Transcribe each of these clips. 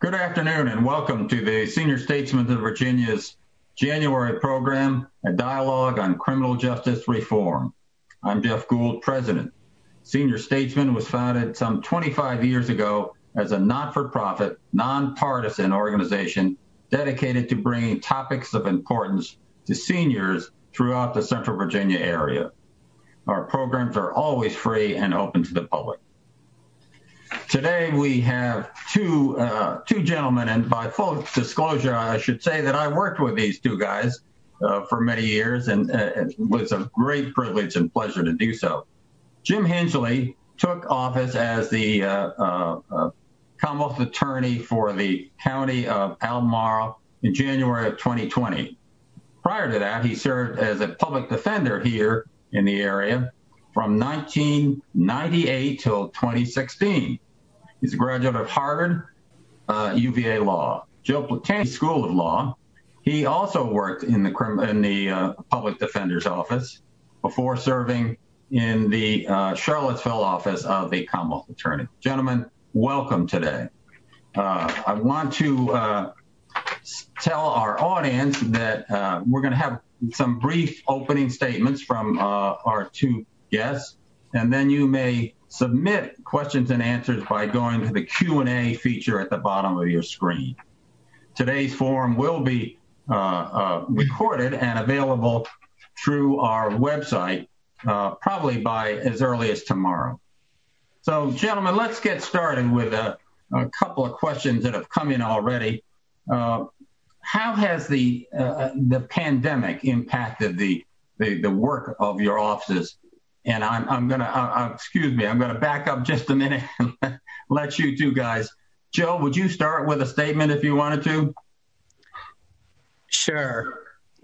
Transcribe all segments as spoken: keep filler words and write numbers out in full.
Good afternoon and welcome to the Senior Statesmen of Virginia's January program, a dialogue on criminal justice reform. I'm Jeff Gould, President. Senior Statesmen was founded some twenty-five years ago as a not-for-profit, nonpartisan organization dedicated to bringing topics of importance to seniors throughout the Central Virginia area. Our programs are always free and open to the public. Today we have two uh, two gentlemen, and by full disclosure, I should say that I worked with these two guys uh, for many years, and uh, it was a great privilege and pleasure to do so. Jim Hingley took office as the uh, uh, uh, Commonwealth Attorney for the County of Albemarle in January of twenty twenty. Prior to that, he served as a public defender here in the area from nineteen ninety-eight till twenty sixteen. He's a graduate of Harvard, uh, U V A Law, Joe Platini School of Law. He also worked in the in the uh, public defender's office before serving in the uh, Charlottesville office of the Commonwealth Attorney. Gentlemen, welcome today. Uh, I want to uh, tell our audience that uh, we're going to have some brief opening statements from uh, our two guests, and then you may submit questions and answers by going to the Q and A feature at the bottom of your screen. Today's forum will be uh, uh, recorded and available through our website, uh, probably by as early as tomorrow. So, gentlemen, let's get started with a, a couple of questions that have come in already. Uh, how has the uh, the pandemic impacted the, the the work of your offices? And I'm, I'm going to, uh, excuse me, I'm going to back up just a minute and let you two guys. Joe, would you start with a statement if you wanted to? Sure.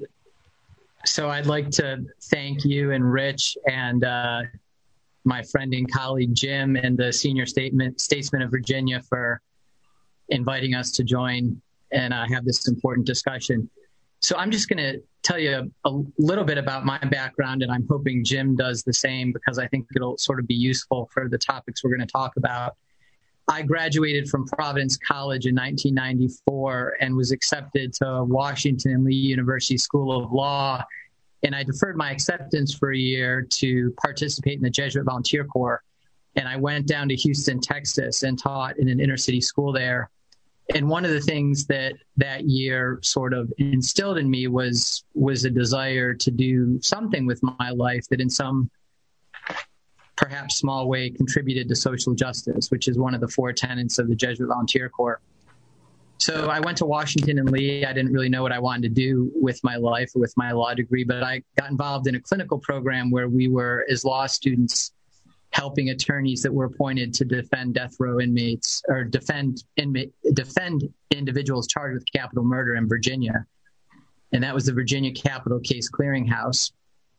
So I'd like to thank you and Rich and uh, my friend and colleague Jim and the Senior Statement, Statesmen of Virginia for inviting us to join and uh, have this important discussion. So I'm just going to tell you a, a little bit about my background, and I'm hoping Jim does the same because I think it'll sort of be useful for the topics we're going to talk about. I graduated from Providence College in nineteen ninety-four and was accepted to Washington and Lee University School of Law, and I deferred my acceptance for a year to participate in the Jesuit Volunteer Corps. And I went down to Houston, Texas, and taught in an inner city school there. And one of the things that that year sort of instilled in me was was a desire to do something with my life that in some perhaps small way contributed to social justice, which is one of the four tenets of the Jesuit Volunteer Corps. So I went to Washington and Lee. I didn't really know what I wanted to do with my life or with my law degree, but I got involved in a clinical program where we were, as law students, helping attorneys that were appointed to defend death row inmates or defend inmate, defend individuals charged with capital murder in Virginia. And that was the Virginia Capital Case Clearinghouse.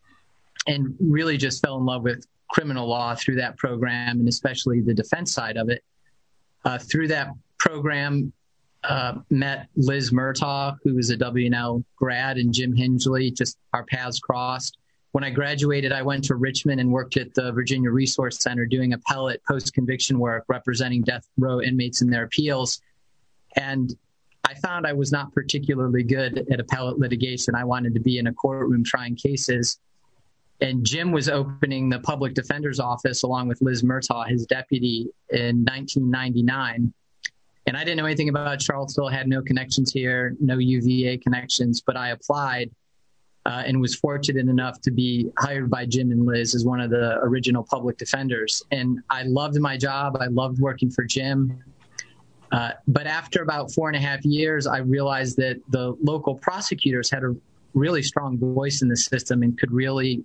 And really just fell in love with criminal law through that program, and especially the defense side of it. Uh, through that program, uh, met Liz Murtaugh, who was a W and L grad, and Jim Hingley, just our paths crossed. When I graduated, I went to Richmond and worked at the Virginia Resource Center doing appellate post-conviction work representing death row inmates in their appeals. And I found I was not particularly good at appellate litigation. I wanted to be in a courtroom trying cases. And Jim was opening the public defender's office along with Liz Murtaugh, his deputy, in nineteen ninety-nine. And I didn't know anything about Charlottesville, had no connections here, no U V A connections, but I applied. Uh, and was fortunate enough to be hired by Jim and Liz as one of the original public defenders. And I loved my job. I loved working for Jim. Uh, but after about four and a half years, I realized that the local prosecutors had a really strong voice in the system and could really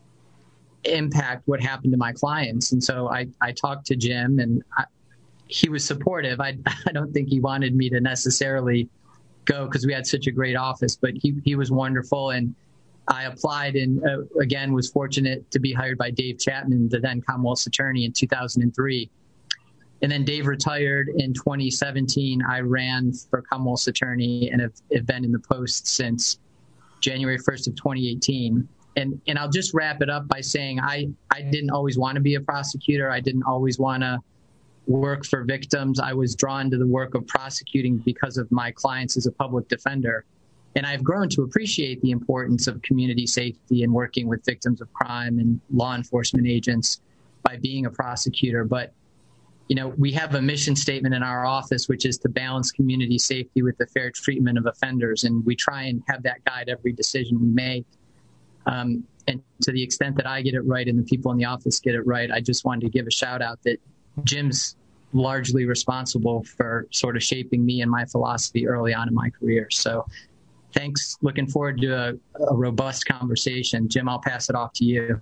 impact what happened to my clients. And so I, I talked to Jim, and I, he was supportive. I, I don't think he wanted me to necessarily go because we had such a great office, but he, he was wonderful. And I applied and, uh, again, was fortunate to be hired by Dave Chapman, the then Commonwealth's attorney, in two thousand three. And then Dave retired in twenty seventeen. I ran for Commonwealth's attorney and have, have been in the post since January first of twenty eighteen. And and I'll just wrap it up by saying I, I didn't always want to be a prosecutor. I didn't always want to work for victims. I was drawn to the work of prosecuting because of my clients as a public defender. And I've grown to appreciate the importance of community safety and working with victims of crime and law enforcement agents by being a prosecutor. But, you know, we have a mission statement in our office, which is to balance community safety with the fair treatment of offenders. And we try and have that guide every decision we make. Um, and to the extent that I get it right and the people in the office get it right, I just wanted to give a shout out that Jim's largely responsible for sort of shaping me and my philosophy early on in my career. So thanks. Looking forward to a, a robust conversation. Jim, I'll pass it off to you.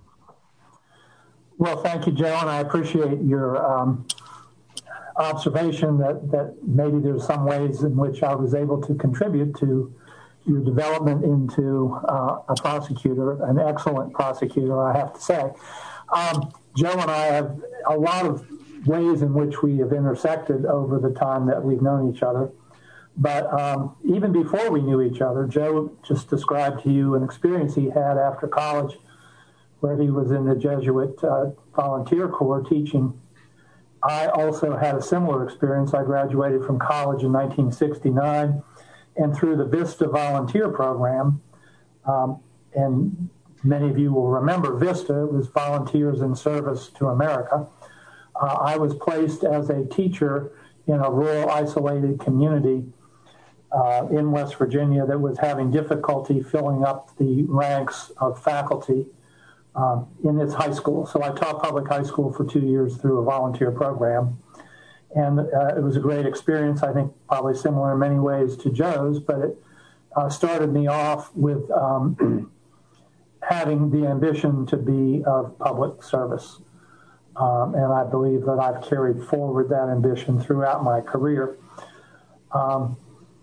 Well, thank you, Joe, and I appreciate your um, observation that, that maybe there's some ways in which I was able to contribute to your development into uh, a prosecutor, an excellent prosecutor, I have to say. Um, Joe and I have a lot of ways in which we have intersected over the time that we've known each other. But um, even before we knew each other, Joe just described to you an experience he had after college where he was in the Jesuit uh, volunteer corps teaching. I also had a similar experience. I graduated from college in nineteen sixty-nine, and through the VISTA volunteer program, um, and many of you will remember VISTA, it was Volunteers in Service to America. Uh, I was placed as a teacher in a rural isolated community Uh, in West Virginia that was having difficulty filling up the ranks of faculty um, in its high school. So I taught public high school for two years through a volunteer program. And uh, it was a great experience, I think probably similar in many ways to Joe's, but it uh, started me off with um, having the ambition to be of public service. Um, and I believe that I've carried forward that ambition throughout my career. Um,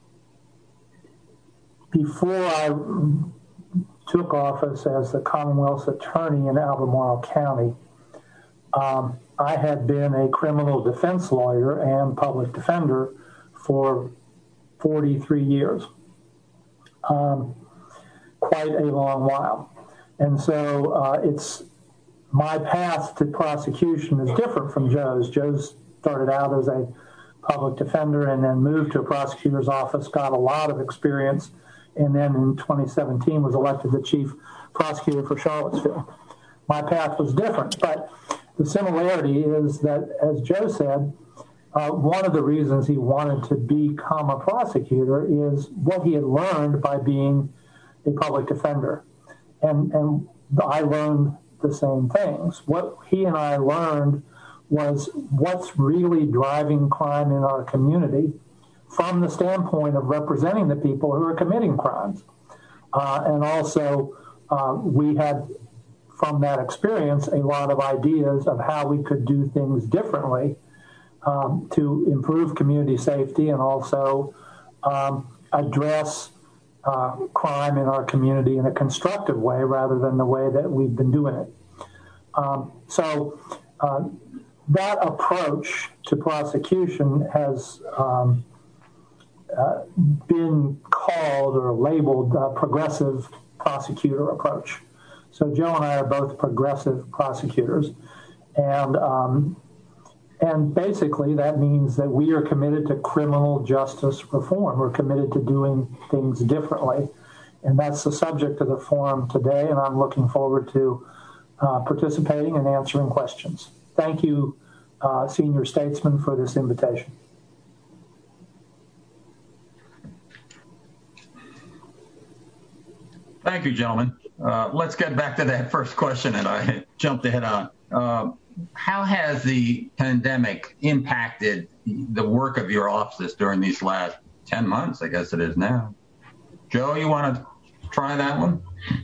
Before I took office as the Commonwealth's attorney in Albemarle County, um, I had been a criminal defense lawyer and public defender for forty-three years, um, quite a long while. And so uh, it's my path to prosecution is different from Joe's. Joe's started out as a public defender and then moved to a prosecutor's office, got a lot of experience, and then in twenty seventeen was elected the chief prosecutor for Charlottesville. My path was different, but the similarity is that, as Joe said, uh, one of the reasons he wanted to become a prosecutor is what he had learned by being a public defender. And, and I learned the same things. What he and I learned was what's really driving crime in our community from the standpoint of representing the people who are committing crimes. Uh, and also, uh, we had, from that experience, a lot of ideas of how we could do things differently um, to improve community safety and also um, address uh, crime in our community in a constructive way rather than the way that we've been doing it. Um, so uh, that approach to prosecution has um, uh, been called or labeled a progressive prosecutor approach. So Joe and I are both progressive prosecutors, and um, and basically that means that we are committed to criminal justice reform. We're committed to doing things differently, and that's the subject of the forum today, and I'm looking forward to uh, participating and answering questions. Thank you, uh, Senior Statesman, for this invitation. Thank you, gentlemen. Uh, let's get back to that first question that I jumped ahead on. Uh, how has the pandemic impacted the work of your office during these last ten months, I guess it is now? Joe, you want to try that one?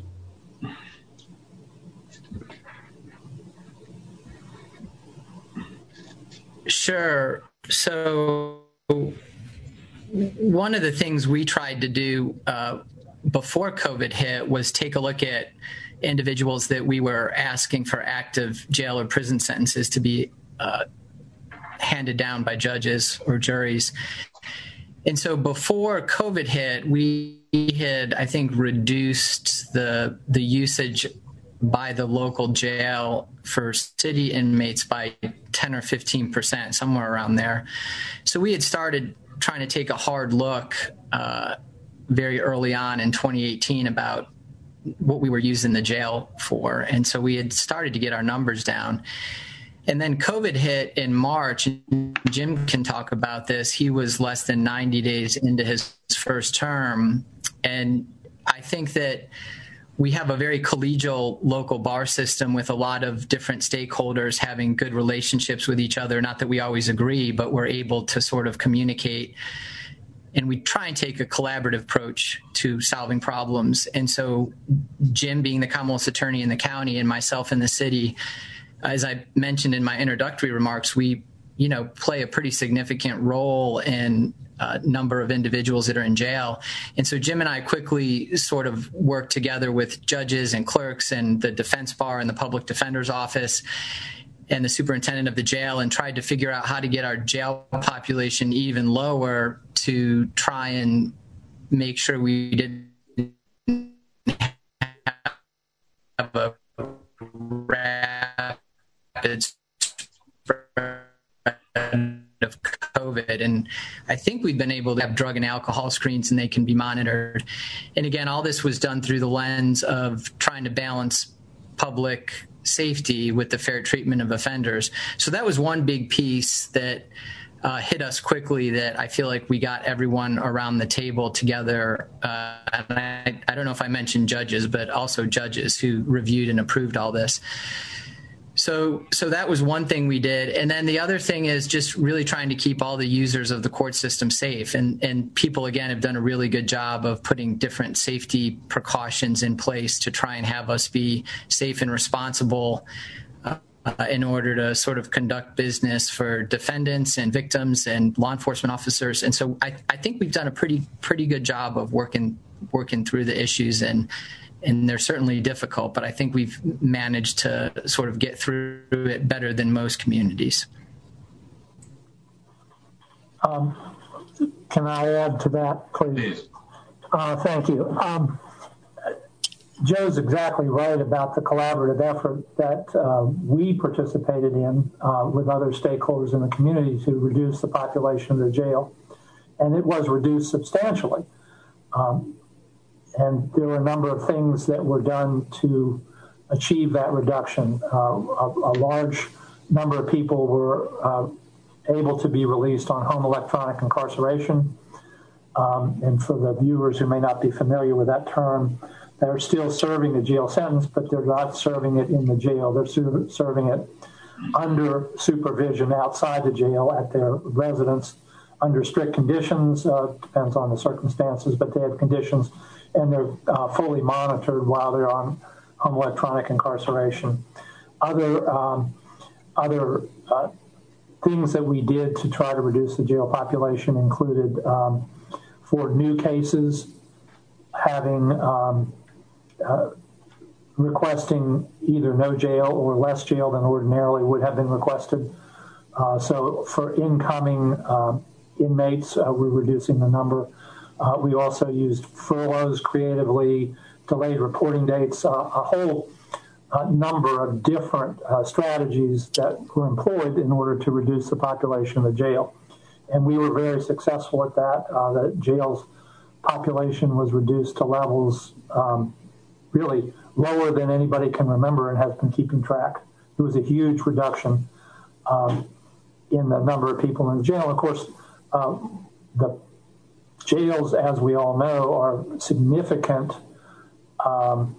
Sure. So one of the things we tried to do uh, before COVID hit was take a look at individuals that we were asking for active jail or prison sentences to be uh, handed down by judges or juries. And so before COVID hit, we had, I think, reduced the the usage by the local jail for city inmates by ten or fifteen percent, somewhere around there. So we had started trying to take a hard look uh, very early on in twenty eighteen about what we were using the jail for. And so we had started to get our numbers down. And then COVID hit in March. Jim can talk about this. He was less than ninety days into his first term. And I think that we have a very collegial local bar system with a lot of different stakeholders having good relationships with each other. Not that we always agree, but we're able to sort of communicate. And we try and take a collaborative approach to solving problems. And so Jim, being the Commonwealth's attorney in the county, and myself in the city, as I mentioned in my introductory remarks, we, you know, play a pretty significant role in a number of individuals that are in jail. And so Jim and I quickly sort of worked together with judges and clerks and the defense bar and the public defender's office and the superintendent of the jail, and tried to figure out how to get our jail population even lower to try and make sure we didn't have a rapid spread of COVID. And I think we've been able to have drug and alcohol screens, and they can be monitored. And again, all this was done through the lens of trying to balance public safety with the fair treatment of offenders. So that was one big piece that uh, hit us quickly, that I feel like we got everyone around the table together. Uh, and I, I don't know if I mentioned judges, but also judges who reviewed and approved all this. So, so that was one thing we did. And then the other thing is just really trying to keep all the users of the court system safe. And, and people, again, have done a really good job of putting different safety precautions in place to try and have us be safe and responsible uh, in order to sort of conduct business for defendants and victims and law enforcement officers. And so I, I think we've done a pretty, pretty good job of working, working through the issues, and And they're certainly difficult, but I think we've managed to sort of get through it better than most communities. Um, can I add to that, please? Uh, thank you. Um, Joe's exactly right about the collaborative effort that uh, we participated in uh, with other stakeholders in the community to reduce the population of the jail. And it was reduced substantially. Um, And there were a number of things that were done to achieve that reduction. Uh, a, a large number of people were uh, able to be released on home electronic incarceration. Um, and for the viewers who may not be familiar with that term, they're still serving the jail sentence, but they're not serving it in the jail. They're ser- serving it under supervision outside the jail at their residence under strict conditions. Uh, depends on the circumstances, but they have conditions, and they're uh, fully monitored while they're on home electronic incarceration. Other um, other uh, things that we did to try to reduce the jail population included, um, for new cases, having um, uh, requesting either no jail or less jail than ordinarily would have been requested. Uh, so for incoming uh, inmates, uh, we're reducing the number. Uh, we also used furloughs creatively, delayed reporting dates, uh, a whole uh, number of different uh, strategies that were employed in order to reduce the population of the jail. And we were very successful at that. Uh, the jail's population was reduced to levels um, really lower than anybody can remember and has been keeping track. It was a huge reduction um, in the number of people in the jail. Of course, uh, the jails, as we all know, are significant, um,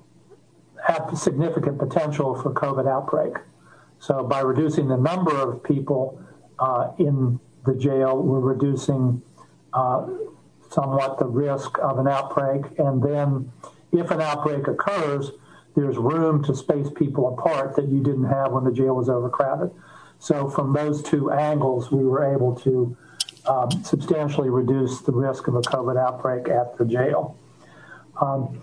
have significant potential for COVID outbreak. So by reducing the number of people uh, in the jail, we're reducing uh, somewhat the risk of an outbreak. And then if an outbreak occurs, there's room to space people apart that you didn't have when the jail was overcrowded. So from those two angles, we were able to um, substantially reduce the risk of a COVID outbreak at the jail. Um,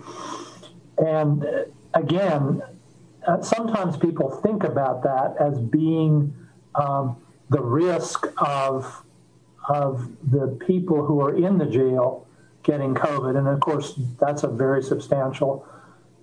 and again, uh, sometimes people think about that as being um, the risk of, of the people who are in the jail getting COVID. And of course, that's a very substantial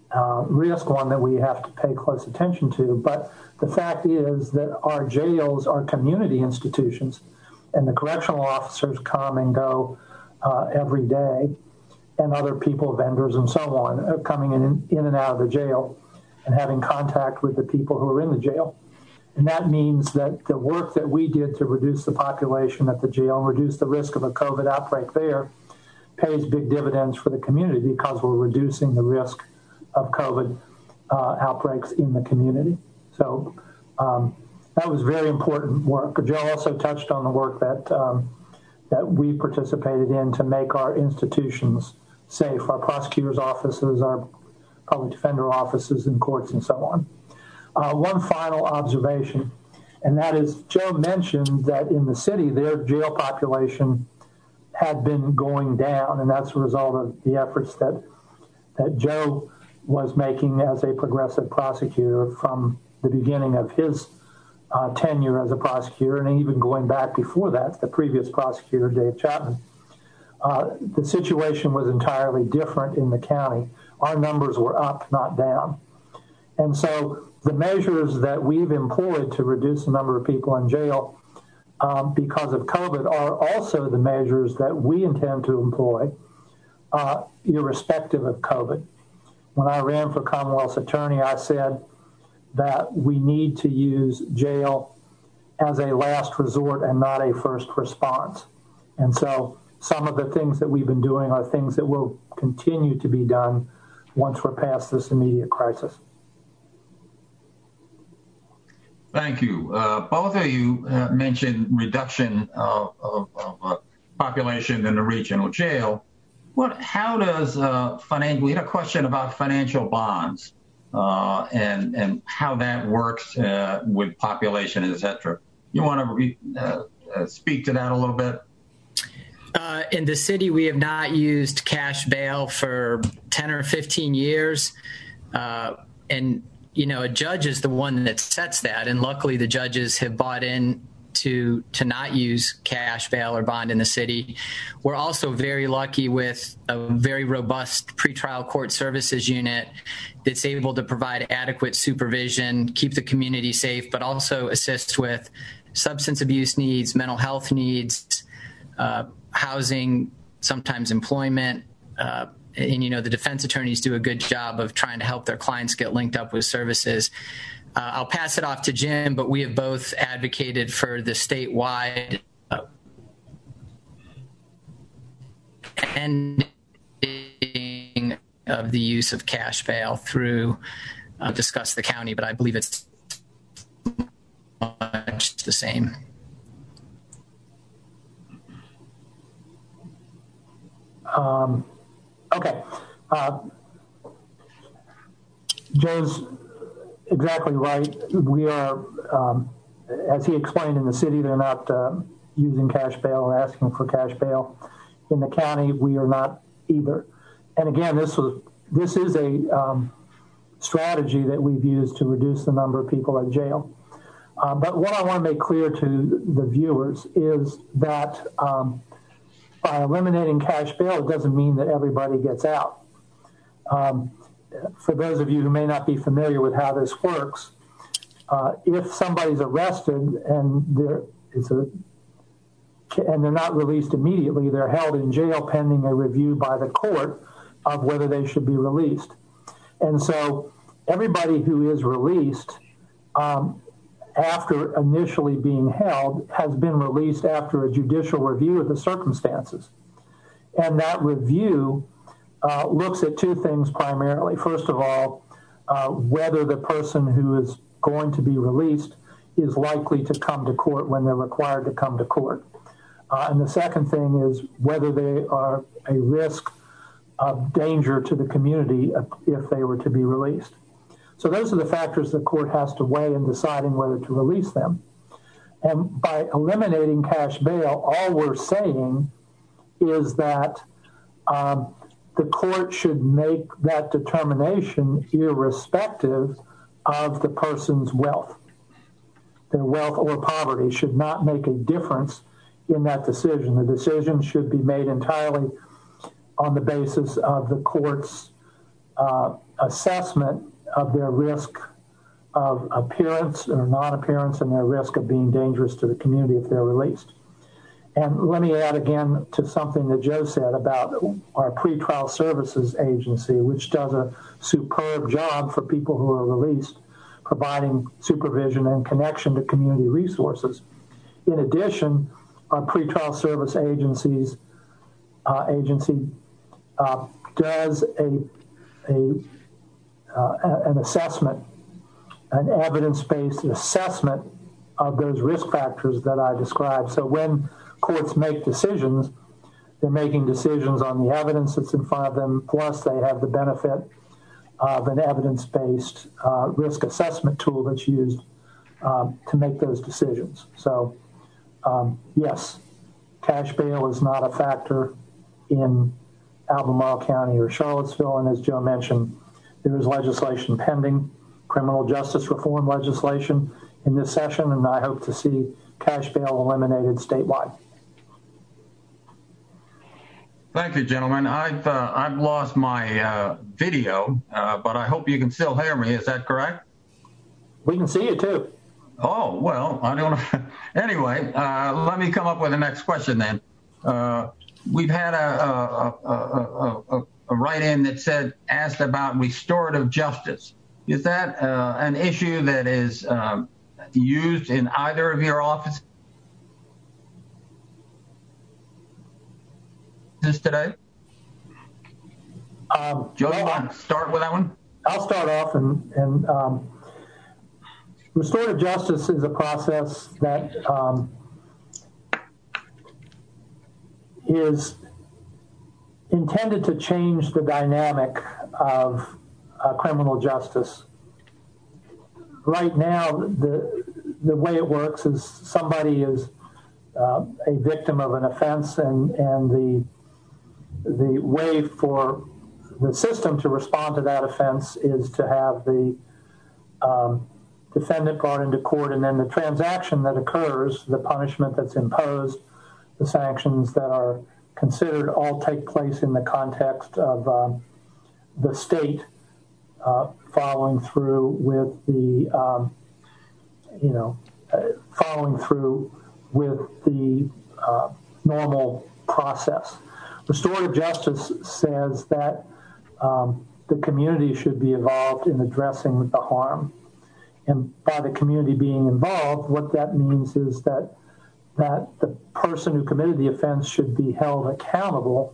uh, risk, one that we have to pay close attention to. But the fact is that our jails are community institutions, and the correctional officers come and go uh, every day, and other people, vendors and so on, are coming in, in and out of the jail and having contact with the people who are in the jail. And that means that the work that we did to reduce the population at the jail and reduce the risk of a COVID outbreak there pays big dividends for the community, because we're reducing the risk of COVID uh, outbreaks in the community. So um, that was very important work. Joe also touched on the work that um, that we participated in to make our institutions safe, our prosecutors' offices, our public defender offices and courts and so on. Uh, one final observation, and that is Joe mentioned that in the city, their jail population had been going down, and that's a result of the efforts that that Joe was making as a progressive prosecutor from the beginning of his uh, tenure as a prosecutor, and even going back before that, the previous prosecutor, Dave Chapman. Uh, the situation was entirely different in the county. Our numbers were up, not down. And so the measures that we've employed to reduce the number of people in jail um, because of COVID are also the measures that we intend to employ uh, irrespective of COVID. When I ran for Commonwealth's attorney, I said that we need to use jail as a last resort and not a first response. And so some of the things that we've been doing are things that will continue to be done once we're past this immediate crisis. Thank you. Uh, both of you uh, mentioned reduction of, of, of uh, population in the regional jail. What? How does uh, financial? We had a question about financial bonds uh, and and how that works uh, with population, et cetera. You want to re, uh, uh, speak to that a little bit? Uh, in the city, we have not used cash bail for ten or fifteen years, uh, and you know, a judge is the one that sets that, and luckily the judges have bought in to to not use cash bail or bond in the city. We're also very lucky with a very robust pretrial court services unit that's able to provide adequate supervision, keep the community safe, but also assist with substance abuse needs, mental health needs, uh, housing, sometimes employment. Uh, and, you know, the defense attorneys do a good job of trying to help their clients get linked up with services. Uh, I'll pass it off to Jim, but we have both advocated for the statewide uh, ending of the use of cash bail through uh, discuss the county, but I believe it's much the same. Um, okay. Uh, Joe's exactly right. We are, um, as he explained, in the city, they're not uh, using cash bail or asking for cash bail. In the county, we are not either. And again, this was this is a um, strategy that we've used to reduce the number of people at jail. Uh, but what I want to make clear to the viewers is that um, by eliminating cash bail, it doesn't mean that everybody gets out. Um, for those of you who may not be familiar with how this works, uh, if somebody's arrested and there is a and they're not released immediately, they're held in jail pending a review by the court of whether they should be released. And so everybody who is released um, after initially being held has been released after a judicial review of the circumstances. And that review uh, looks at two things primarily. First of all, uh, whether the person who is going to be released is likely to come to court when they're required to come to court. Uh, and the second thing is whether they are a risk of danger to the community if they were to be released. So those are the factors the court has to weigh in deciding whether to release them. And by eliminating cash bail, all we're saying is that um, the court should make that determination irrespective of the person's wealth. Their wealth or poverty should not make a difference in that decision. The decision should be made entirely on the basis of the court's uh, assessment of their risk of appearance or non-appearance and their risk of being dangerous to the community if they're released. And let me add again to something that Joe said about our pretrial services agency, which does a superb job for people who are released, providing supervision and connection to community resources. In addition, our pretrial service agencies uh, agency uh, does a, a uh, an assessment, an evidence-based assessment of those risk factors that I described. So when courts make decisions, they're making decisions on the evidence that's in front of them, plus they have the benefit of an evidence-based uh, risk assessment tool that's used um, to make those decisions. So, um, yes, cash bail is not a factor in Albemarle County or Charlottesville, and as Joe mentioned, there is legislation pending, criminal justice reform legislation in this session, and I hope to see cash bail eliminated statewide. Thank you, gentlemen. I've uh, I've lost my uh, video, uh, but I hope you can still hear me. Is that correct? We can see you too. Oh, well, I don't know. Anyway, uh, let me come up with the next question then. Uh, we've had a, a, a, a, a write-in that said, asked about restorative justice. Is that uh, an issue that is um, used in either of your offices today? Um, Joe, well, you want to start with that one? I'll start off, and, and um, restorative justice is a process that um, is intended to change the dynamic of uh, criminal justice. Right now, the the way it works is somebody is uh, a victim of an offense, and and the the way for the system to respond to that offense is to have the um, defendant brought into court, and then the transaction that occurs, the punishment that's imposed, the sanctions that are considered, all take place in the context of um, the state uh, following through with the, um, you know, uh, following through with the uh, normal process. Restorative justice says that um, the community should be involved in addressing the harm. And by the community being involved, what that means is that that the person who committed the offense should be held accountable,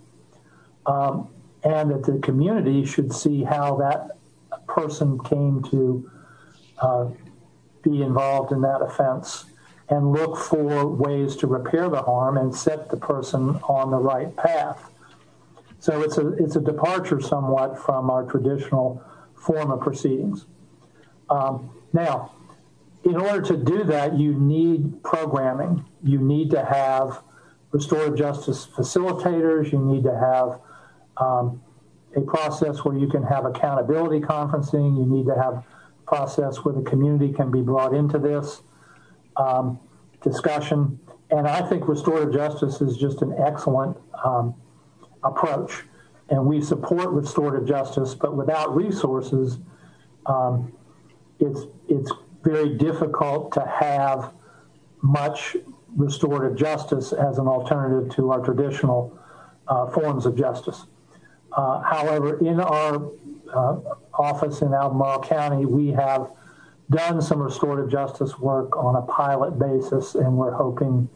um, and that the community should see how that person came to uh, be involved in that offense and look for ways to repair the harm and set the person on the right path. So it's a it's a departure somewhat from our traditional form of proceedings. Um, now, in order to do that, you need programming. You need to have restorative justice facilitators. You need to have um, a process where you can have accountability conferencing. You need to have a process where the community can be brought into this um, discussion. And I think restorative justice is just an excellent um, approach. And we support restorative justice, but without resources, um, it's it's very difficult to have much restorative justice as an alternative to our traditional uh, forms of justice. Uh, however, in our uh, office in Albemarle County, we have done some restorative justice work on a pilot basis, and we're hoping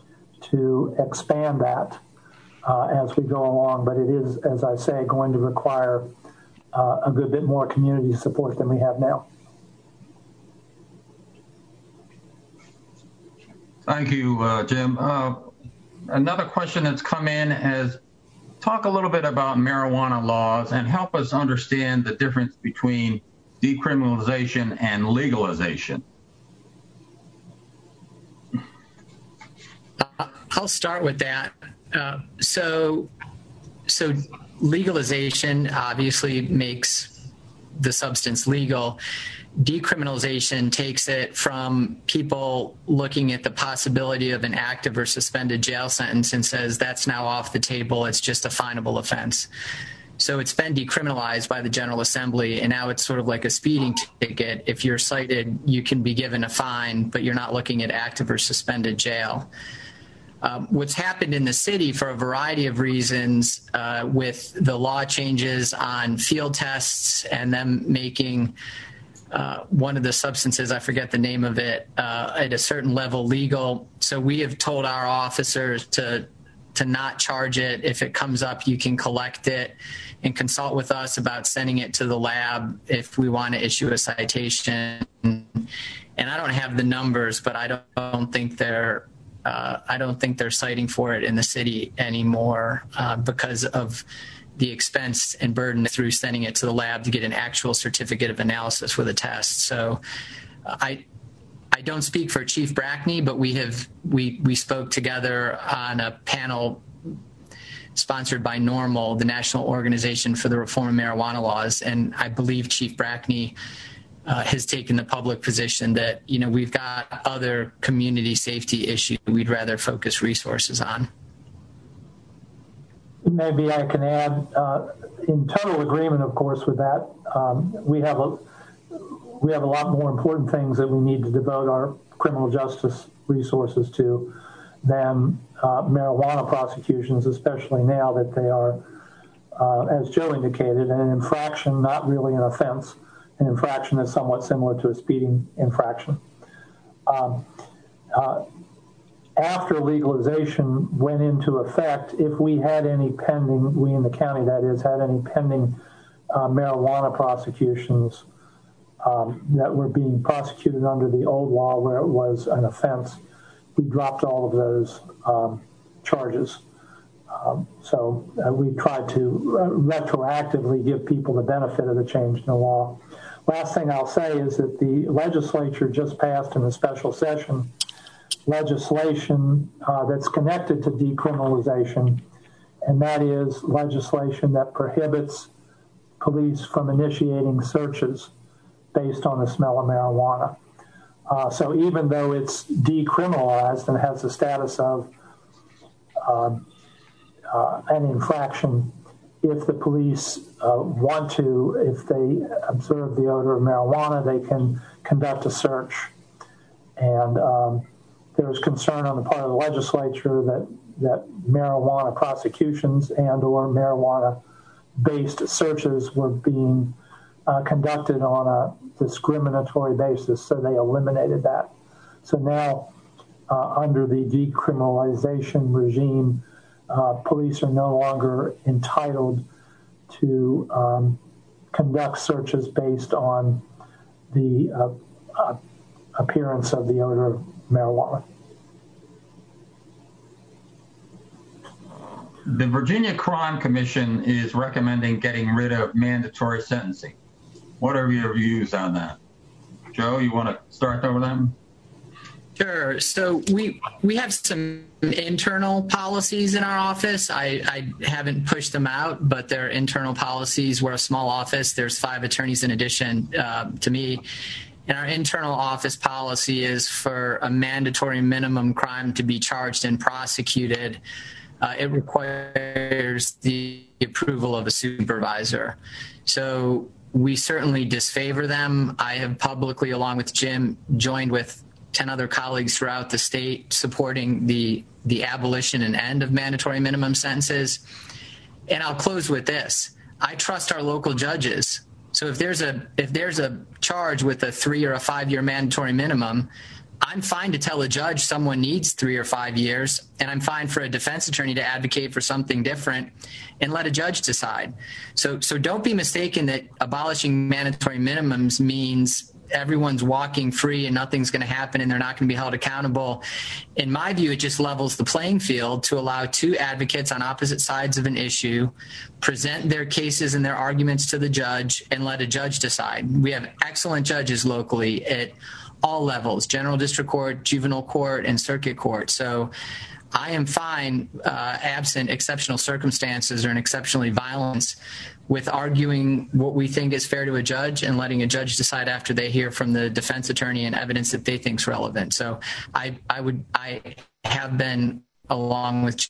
to expand that uh, as we go along. But it is, as I say, going to require uh, a good bit more community support than we have now. Thank you, uh, Jim. Uh, another question that's come in is, talk a little bit about marijuana laws and help us understand the difference between decriminalization and legalization. I'll start with that. Uh, so, so legalization obviously makes the substance legal. Decriminalization takes it from people looking at the possibility of an active or suspended jail sentence and says that's now off the table. It's just a finable offense. So it's been decriminalized by the General Assembly, and now it's sort of like a speeding ticket. If you're cited, you can be given a fine, but you're not looking at active or suspended jail. Um, what's happened in the city for a variety of reasons uh, with the law changes on field tests and them making uh, one of the substances, I forget the name of it, uh, at a certain level legal. So we have told our officers to to not charge it. If it comes up, you can collect it and consult with us about sending it to the lab if we want to issue a citation. And I don't have the numbers, but I don't, don't think they're uh, I don't think they're citing for it in the city anymore uh, because of the expense and burden through sending it to the lab to get an actual certificate of analysis with a test. So uh, I. I don't speak for Chief Brackney, but we have we we spoke together on a panel sponsored by NORML, the National Organization for the Reform of Marijuana Laws, and I believe Chief Brackney uh, has taken the public position that, you know, we've got other community safety issues we'd rather focus resources on. Maybe I can add, uh, in total agreement, of course, with that. Um, we have a We have a lot more important things that we need to devote our criminal justice resources to than uh, marijuana prosecutions, especially now that they are, uh, as Joe indicated, an infraction, not really an offense. An infraction is somewhat similar to a speeding infraction. Um, uh, after legalization went into effect, if we had any pending, we in the county, that is, had any pending uh, marijuana prosecutions Um, that were being prosecuted under the old law where it was an offense, we dropped all of those um, charges. Um, so uh, we tried to uh, retroactively give people the benefit of the change in the law. Last thing I'll say is that the legislature just passed in a special session legislation uh, that's connected to decriminalization, and that is legislation that prohibits police from initiating searches based on the smell of marijuana. Uh, so even though it's decriminalized and has the status of uh, uh, an infraction, if the police uh, want to, if they observe the odor of marijuana, they can conduct a search. And um, there's concern on the part of the legislature that, that marijuana prosecutions and or marijuana-based searches were being Uh, conducted on a discriminatory basis, so they eliminated that. So now, uh, under the decriminalization regime, uh, police are no longer entitled to um, conduct searches based on the uh, uh, appearance of the odor of marijuana. The Virginia Crime Commission is recommending getting rid of mandatory sentencing. What are your views on that? Joe, you want to start over them? Sure. So we we have some internal policies in our office. I, I haven't pushed them out, but they're internal policies. We're a small office. There's five attorneys in addition uh, to me. And our internal office policy is for a mandatory minimum crime to be charged and prosecuted. Uh, it requires the approval of a supervisor. So we certainly disfavor them. I have publicly, along with Jim, joined with ten other colleagues throughout the state supporting the, the abolition and end of mandatory minimum sentences. And I'll close with this. I trust our local judges. So if there's a if there's a charge with a three or a five year mandatory minimum, I'm fine to tell a judge someone needs three or five years, and I'm fine for a defense attorney to advocate for something different and let a judge decide. So so don't be mistaken that abolishing mandatory minimums means everyone's walking free and nothing's going to happen and they're not going to be held accountable. In my view, it just levels the playing field to allow two advocates on opposite sides of an issue present their cases and their arguments to the judge and let a judge decide. We have excellent judges locally at all levels, general district court, juvenile court, and circuit court. So I am fine, uh, absent exceptional circumstances or an exceptionally violence, with arguing what we think is fair to a judge and letting a judge decide after they hear from the defense attorney and evidence that they think is relevant. So I, I would, I have been, along with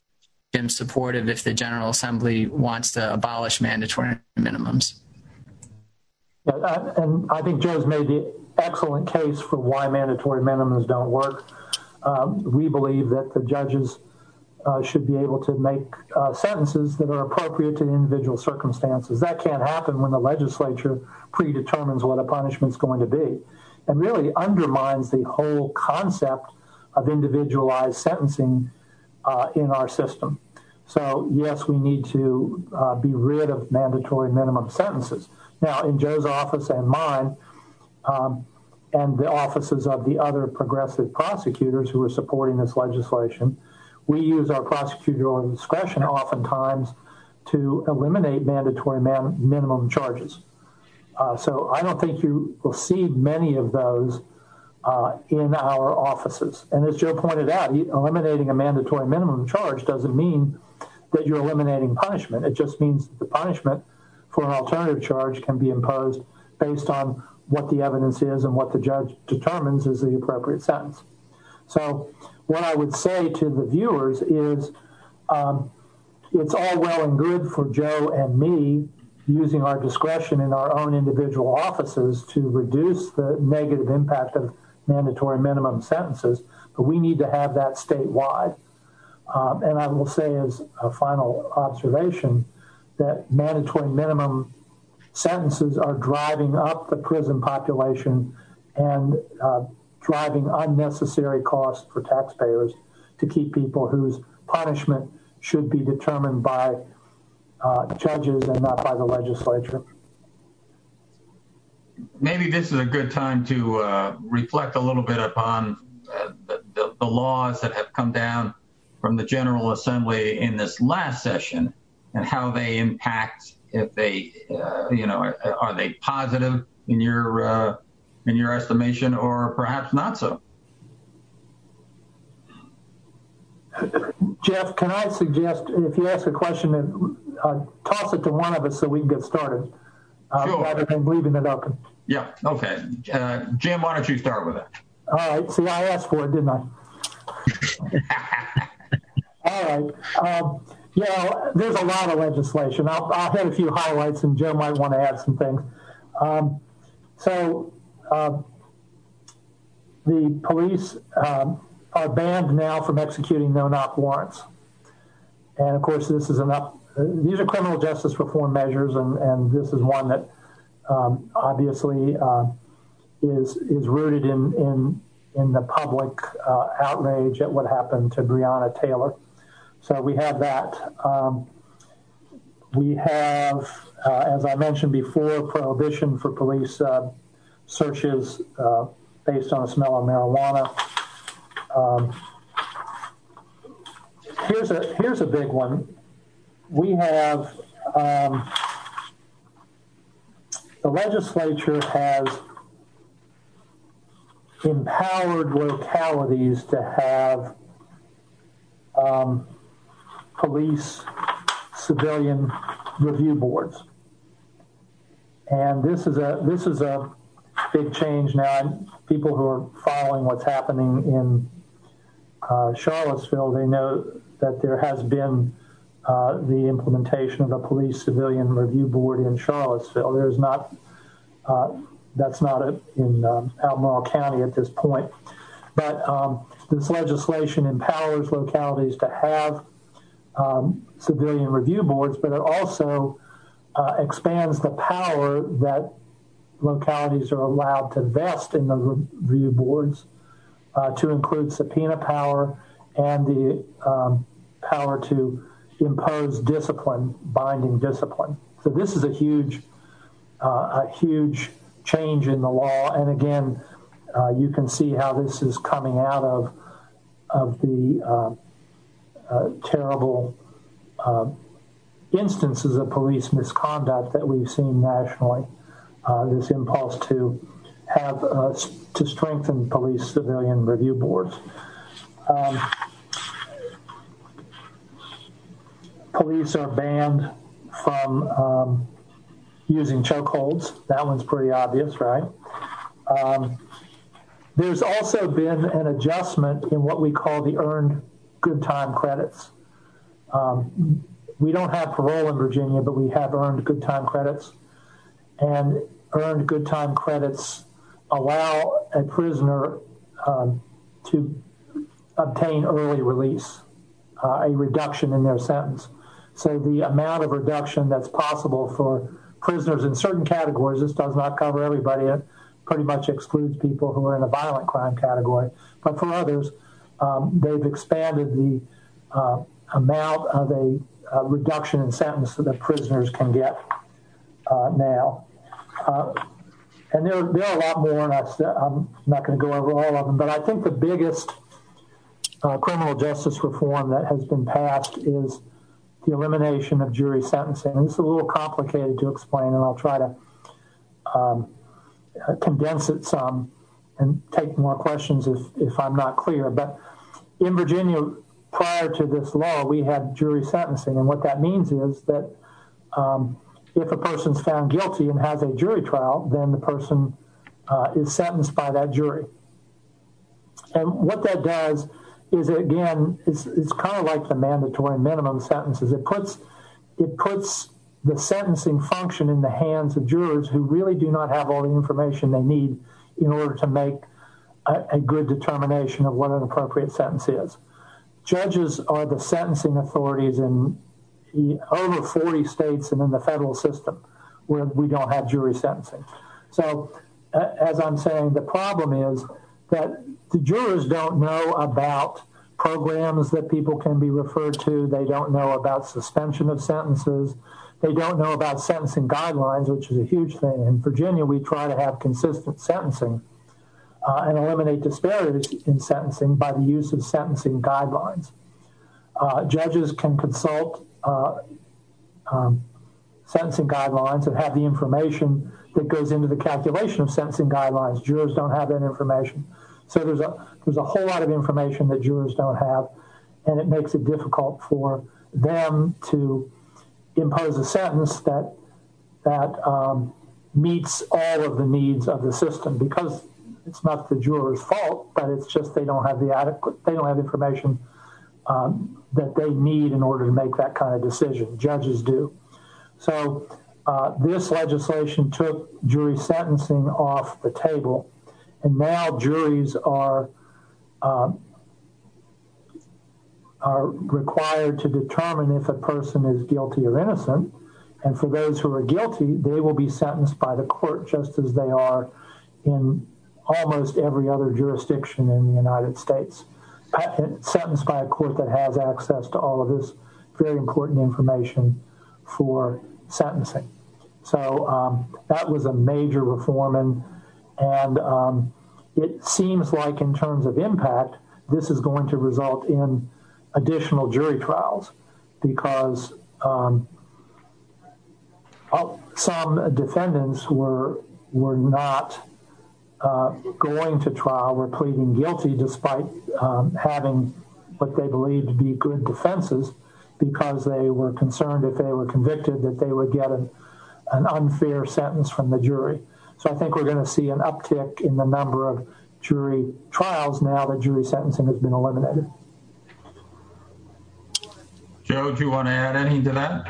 Jim's supportive if the General Assembly wants to abolish mandatory minimums. Yeah, and I think Joe's made the excellent case for why mandatory minimums don't work. Um, we believe that the judges uh, should be able to make uh, sentences that are appropriate to individual circumstances. That can't happen when the legislature predetermines what a punishment is going to be, and really undermines the whole concept of individualized sentencing uh, in our system. So, yes, we need to uh, be rid of mandatory minimum sentences. Now, in Joe's office and mine, um, and the offices of the other progressive prosecutors who are supporting this legislation, we use our prosecutorial discretion oftentimes to eliminate mandatory man- minimum charges. Uh, so I don't think you will see many of those uh, in our offices. And as Joe pointed out, he, eliminating a mandatory minimum charge doesn't mean that you're eliminating punishment. It just means that the punishment for an alternative charge can be imposed based on what the evidence is and what the judge determines is the appropriate sentence. So what I would say to the viewers is um, it's all well and good for Joe and me using our discretion in our own individual offices to reduce the negative impact of mandatory minimum sentences, but we need to have that statewide. Um, and I will say as a final observation that mandatory minimum sentences are driving up the prison population and uh, driving unnecessary costs for taxpayers to keep people whose punishment should be determined by uh, judges and not by the legislature. Maybe this is a good time to uh, reflect a little bit upon uh, the, the, the laws that have come down from the General Assembly in this last session and how they impact, if they, uh, you know, are, are they positive in your uh, in your estimation, or perhaps not so? Jeff, can I suggest, if you ask a question, uh, toss it to one of us so we can get started, uh, sure. rather than leaving it open. Yeah, okay. Uh, Jim, why don't you start with that? All right. See, I asked for it, didn't I? All right. Um, you know, there's a lot of legislation. I'll, I'll hit a few highlights, and Joe might want to add some things. Um, so uh, the police um, are banned now from executing no-knock warrants. And, of course, this is an up, uh, these are criminal justice reform measures, and, and this is one that um, obviously uh, is is rooted in, in, in the public uh, outrage at what happened to Breonna Taylor. So we have that. Um, we have, uh, as I mentioned before, prohibition for police uh, searches uh, based on the smell of marijuana. Um, here's a here's a big one. We have um, the legislature has empowered localities to have um, police civilian review boards, and this is a this is a big change now. And people who are following what's happening in uh, Charlottesville, they know that there has been uh, the implementation of a police civilian review board in Charlottesville. There's not uh, that's not a, in um, Albemarle County at this point, but um, this legislation empowers localities to have um, civilian review boards, but it also uh, expands the power that localities are allowed to vest in the review boards uh, to include subpoena power and the um, power to impose discipline, binding discipline. So this is a huge, uh, a huge change in the law. And again, uh, you can see how this is coming out of of the uh, uh, terrible uh, instances of police misconduct that we've seen nationally. Uh, this impulse to have uh, to strengthen police civilian review boards. Um, police are banned from um, using chokeholds. That one's pretty obvious, right? Um, there's also been an adjustment in what we call the earned good time credits. um, we don't have parole in Virginia, but we have earned good time credits. And earned good time credits allow a prisoner um, to obtain early release, uh, a reduction in their sentence. So the amount of reduction that's possible for prisoners in certain categories, this does not cover everybody, it pretty much excludes people who are in a violent crime category, but for others, um, they've expanded the uh, amount of a uh, reduction in sentence that prisoners can get uh, now. Uh, and there, there are a lot more, and I, I'm not going to go over all of them, but I think the biggest uh, criminal justice reform that has been passed is the elimination of jury sentencing. And this is a little complicated to explain, and I'll try to um, condense it some and take more questions if, if I'm not clear. But in Virginia, prior to this law, we had jury sentencing, and what that means is that um, if a person's found guilty and has a jury trial, then the person uh, is sentenced by that jury. And what that does is, again, it's, it's kind of like the mandatory minimum sentences. It puts it puts the sentencing function in the hands of jurors who really do not have all the information they need in order to make a, a good determination of what an appropriate sentence is. Judges are the sentencing authorities in over forty states and in the federal system where we don't have jury sentencing. So, uh, as I'm saying, the problem is that the jurors don't know about programs that people can be referred to. They don't know about suspension of sentences. They don't know about sentencing guidelines, which is a huge thing. In Virginia, we try to have consistent sentencing uh, and eliminate disparities in sentencing by the use of sentencing guidelines. Uh, judges can consult uh, um, sentencing guidelines and have the information that goes into the calculation of sentencing guidelines. Jurors don't have that information. So there's a there's a whole lot of information that jurors don't have, and it makes it difficult for them to impose a sentence that that um, meets all of the needs of the system, because it's not the juror's fault, but it's just they don't have the adequate they don't have information um, that they need in order to make that kind of decision. Judges do. So uh, this legislation took jury sentencing off the table. And now juries are um, are required to determine if a person is guilty or innocent. And for those who are guilty, they will be sentenced by the court just as they are in almost every other jurisdiction in the United States. Sentenced by a court that has access to all of this very important information for sentencing. So um, that was a major reform, and And um, it seems like in terms of impact, this is going to result in additional jury trials, because um, some defendants were were not uh, going to trial, were pleading guilty despite um, having what they believed to be good defenses, because they were concerned if they were convicted that they would get an, an unfair sentence from the jury. So I think we're going to see an uptick in the number of jury trials now that jury sentencing has been eliminated. Joe, do you want to add anything to that?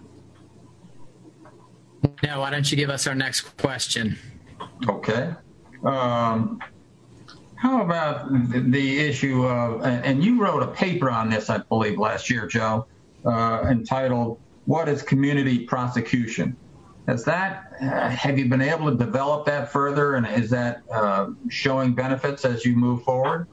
No, why don't you give us our next question? Okay. Um, how about the, the issue of, and you wrote a paper on this, I believe, last year, Joe, uh, entitled, "What is Community Prosecution?" Has that, uh, have you been able to develop that further, and is that uh, showing benefits as you move forward?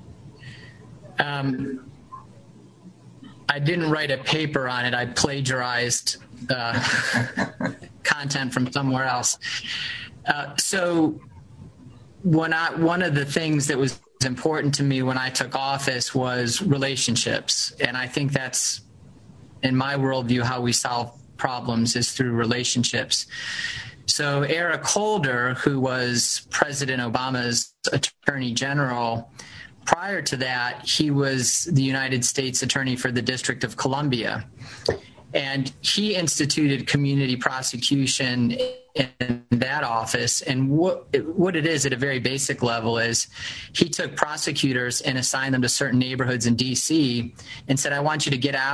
Um, I didn't write a paper on it. I plagiarized uh, content from somewhere else. Uh, so when I, one of the things that was important to me when I took office was relationships. And I think that's, in my worldview, how we solve problems is through relationships. So Eric Holder, who was President Obama's Attorney General, prior to that, he was the United States Attorney for the District of Columbia. And he instituted community prosecution in that office. And what, what it is at a very basic level is he took prosecutors and assigned them to certain neighborhoods in D C and said, I want you to get out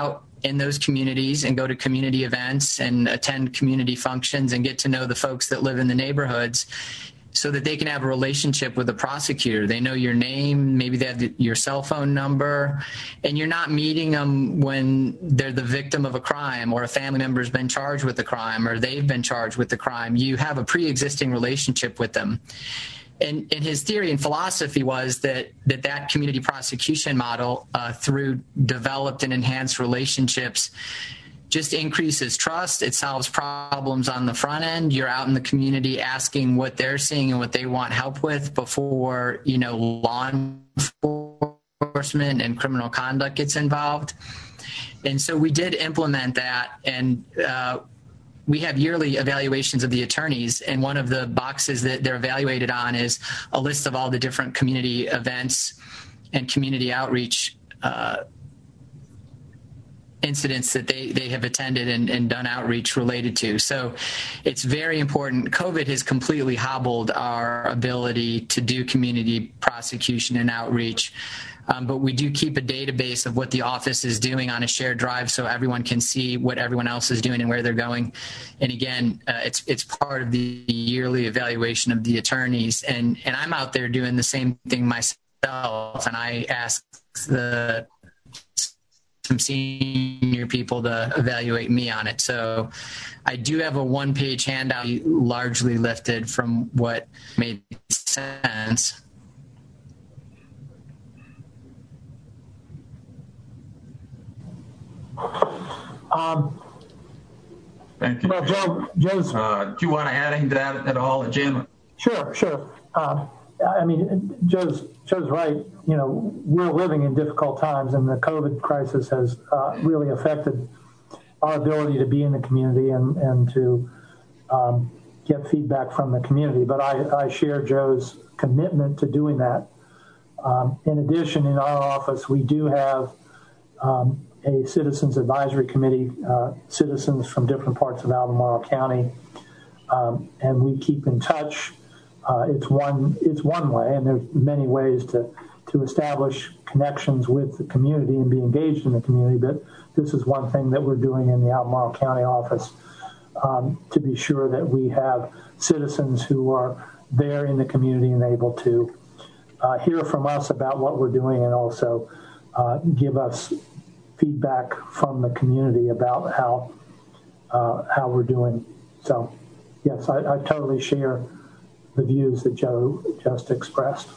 in those communities and go to community events and attend community functions and get to know the folks that live in the neighborhoods, so that they can have a relationship with the prosecutor. They know your name, maybe they have the, your cell phone number, and you're not meeting them when they're the victim of a crime or a family member has been charged with the crime or they've been charged with the crime. You have a pre-existing relationship with them. And, and his theory and philosophy was that that, that community prosecution model, uh, through developed and enhanced relationships, just increases trust. It solves problems on the front end. You're out in the community asking what they're seeing and what they want help with before, you know, law enforcement and criminal conduct gets involved. And so we did implement that, and uh, we have yearly evaluations of the attorneys, and one of the boxes that they're evaluated on is a list of all the different community events and community outreach uh incidents that they, they have attended and, and done outreach related to. So it's very important. COVID has completely hobbled our ability to do community prosecution and outreach. Um, but we do keep a database of what the office is doing on a shared drive so everyone can see what everyone else is doing and where they're going. And again, uh, it's it's part of the yearly evaluation of the attorneys. And, and I'm out there doing the same thing myself. And I ask the some senior people to evaluate me on it. So I do have a one-page handout largely lifted from what made sense. Um, Thank you. Well, Joe, Joe's. Uh, do you want to add anything to that at all, Jim? Sure, sure. Um, I mean, Joe's, Joe's right. You know, we're living in difficult times, and the COVID crisis has uh, really affected our ability to be in the community and, and to um, get feedback from the community. But I, I share Joe's commitment to doing that. Um, in addition, in our office, we do have um, a Citizens Advisory Committee, uh, citizens from different parts of Albemarle County, um, and we keep in touch. Uh, it's one it's one way, and there's many ways to, to establish connections with the community and be engaged in the community, but this is one thing that we're doing in the Albemarle County office, um, to be sure that we have citizens who are there in the community and able to uh, hear from us about what we're doing, and also uh, give us feedback from the community about how uh, how we're doing. So, yes, I, I totally share the views that Joe just expressed.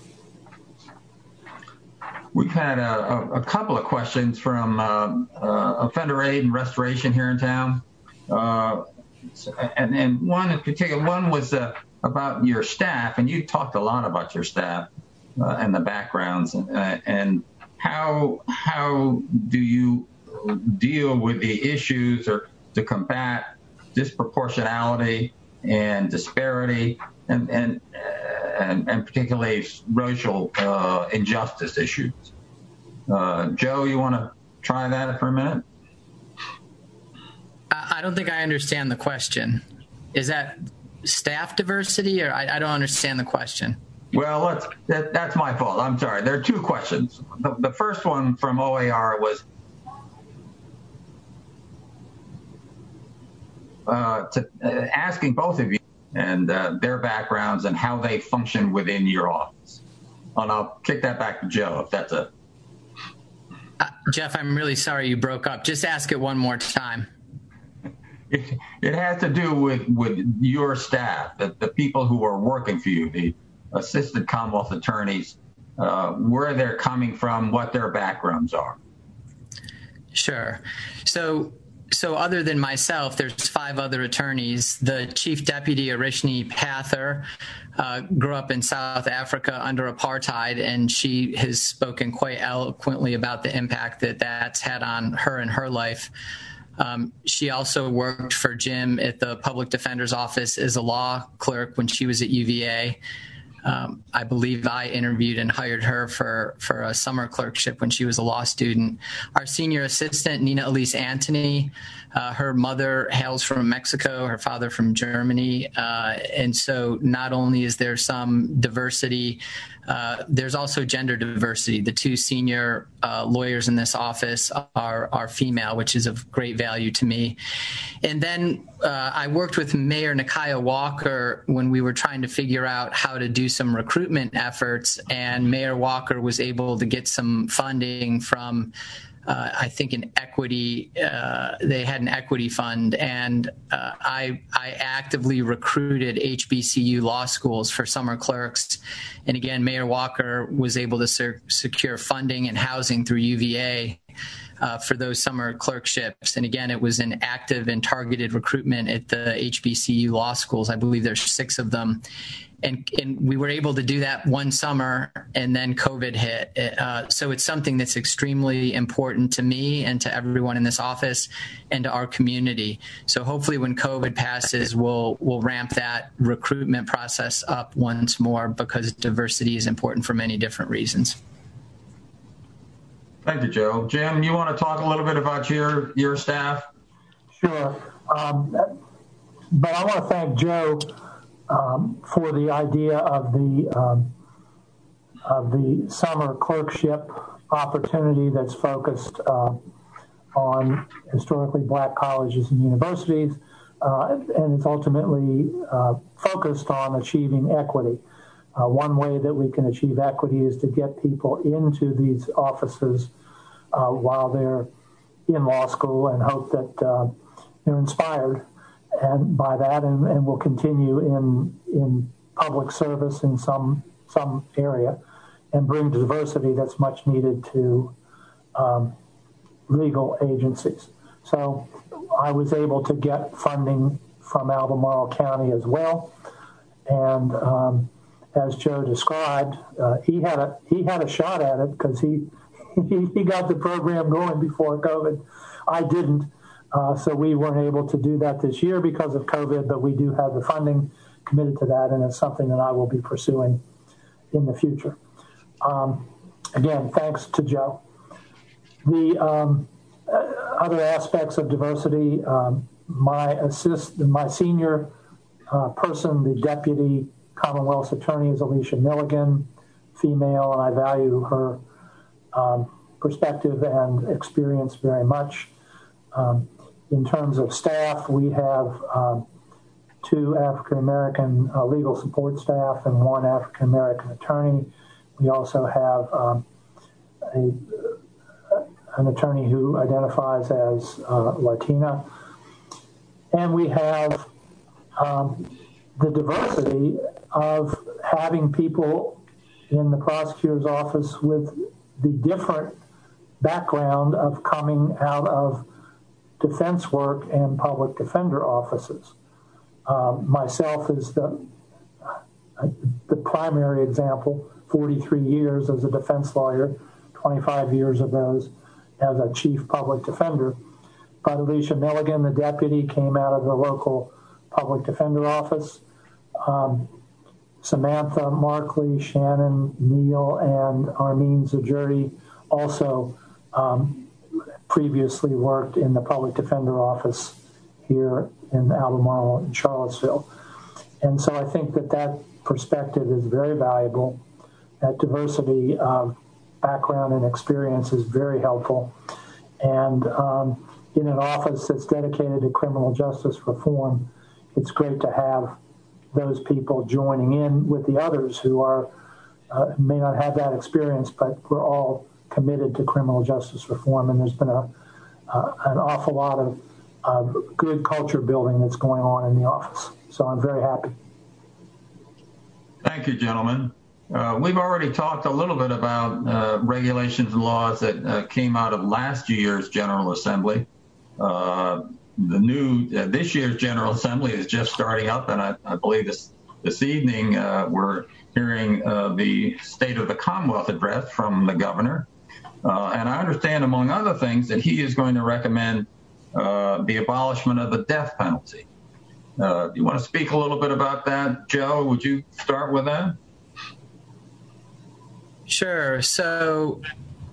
We've had a, a couple of questions from uh, uh, offender aid and restoration here in town. Uh, and, and one in particular, one was uh, about your staff, and you talked a lot about your staff uh, and the backgrounds, and, uh, and how, how do you deal with the issues or to combat disproportionality and disparity, and and and, and particularly racial uh, injustice issues. Uh, Joe, you want to try that for a minute? I don't think I understand the question. Is that staff diversity, or I, I don't understand the question? Well, let's, that, that's my fault. I'm sorry. There are two questions. The, the first one from O A R was uh, to, uh, asking both of you and uh, their backgrounds and how they function within your office. And I'll kick that back to Joe if that's a. Uh, Jeff, I'm really sorry you broke up. Just ask it one more time. It, it has to do with, with your staff, the, the people who are working for you, the assistant Commonwealth attorneys, uh, where they're coming from, what their backgrounds are. Sure. So, so other than myself, there's five other attorneys. The Chief Deputy, Arishni Pather, uh, grew up in South Africa under apartheid, and she has spoken quite eloquently about the impact that that's had on her and her life. Um, she also worked for Jim at the Public Defender's Office as a law clerk when she was at U V A. Um, I believe I interviewed and hired her for, for a summer clerkship when she was a law student. Our senior assistant, Nina Elise Antony, Uh, her mother hails from Mexico, her father from Germany. Uh, and so not only is there some diversity, uh, there's also gender diversity. The two senior uh, lawyers in this office are, are female, which is of great value to me. And then uh, I worked with Mayor Nakia Walker when we were trying to figure out how to do some recruitment efforts, and Mayor Walker was able to get some funding from Uh, I think an equity, uh, they had an equity fund, and uh, I, I actively recruited H B C U law schools for summer clerks. And again, Mayor Walker was able to ser- secure funding and housing through U V A uh, for those summer clerkships. And again, it was an active and targeted recruitment at the H B C U law schools. I believe there's six of them. And, and we were able to do that one summer, and then COVID hit. Uh, so it's something that's extremely important to me and to everyone in this office and to our community. So hopefully when COVID passes, we'll we'll ramp that recruitment process up once more, because diversity is important for many different reasons. Thank you, Joe. Jim, you want to talk a little bit about your, your staff? Sure. Um, but I want to thank Joe Um, for the idea of the um, of the summer clerkship opportunity that's focused uh, on historically black colleges and universities, uh, and it's ultimately uh, focused on achieving equity. Uh, one way that we can achieve equity is to get people into these offices uh, while they're in law school, and hope that uh, they're inspired and by that, and, and will continue in in public service in some some area, and bring diversity that's much needed to um, legal agencies. So I was able to get funding from Albemarle County as well, and um, as Joe described, uh, he had a he had a shot at it because he, he he got the program going before COVID. I didn't. Uh, so we weren't able to do that this year because of COVID, but we do have the funding committed to that, and it's something that I will be pursuing in the future. Um, again, thanks to Joe. The um, other aspects of diversity, um, my assist, my senior uh, person, the Deputy Commonwealth's Attorney, is Alicia Milligan, female, and I value her um, perspective and experience very much. Um, In terms of staff, we have um, two African-American uh, legal support staff and one African-American attorney. We also have um, a, an attorney who identifies as uh, Latina. And we have um, the diversity of having people in the prosecutor's office with the different background of coming out of defense work and public defender offices. Um, myself is the uh, the primary example, forty-three years as a defense lawyer, twenty-five years of those as a chief public defender. But Alicia Milligan, the deputy, came out of the local public defender office. Um, Samantha Markley, Shannon Neal, and Armin Zajuri also um, previously worked in the public defender office here in Albemarle and Charlottesville. And so I think that that perspective is very valuable. That diversity of background and experience is very helpful. And um, in an office that's dedicated to criminal justice reform, it's great to have those people joining in with the others who are uh, may not have that experience, but we're all committed to criminal justice reform, and there's been a uh, an awful lot of uh, good culture building that's going on in the office. So I'm very happy. Thank you, gentlemen. Uh, we've already talked a little bit about uh, regulations and laws that uh, came out of last year's General Assembly. Uh, the new uh, this year's General Assembly is just starting up, and I, I believe this this evening uh, we're hearing uh, the State of the Commonwealth address from the governor. Uh, and I understand, among other things, that he is going to recommend uh, the abolishment of the death penalty. Uh, do you want to speak a little bit about that, Joe? Would you start with that? Sure. So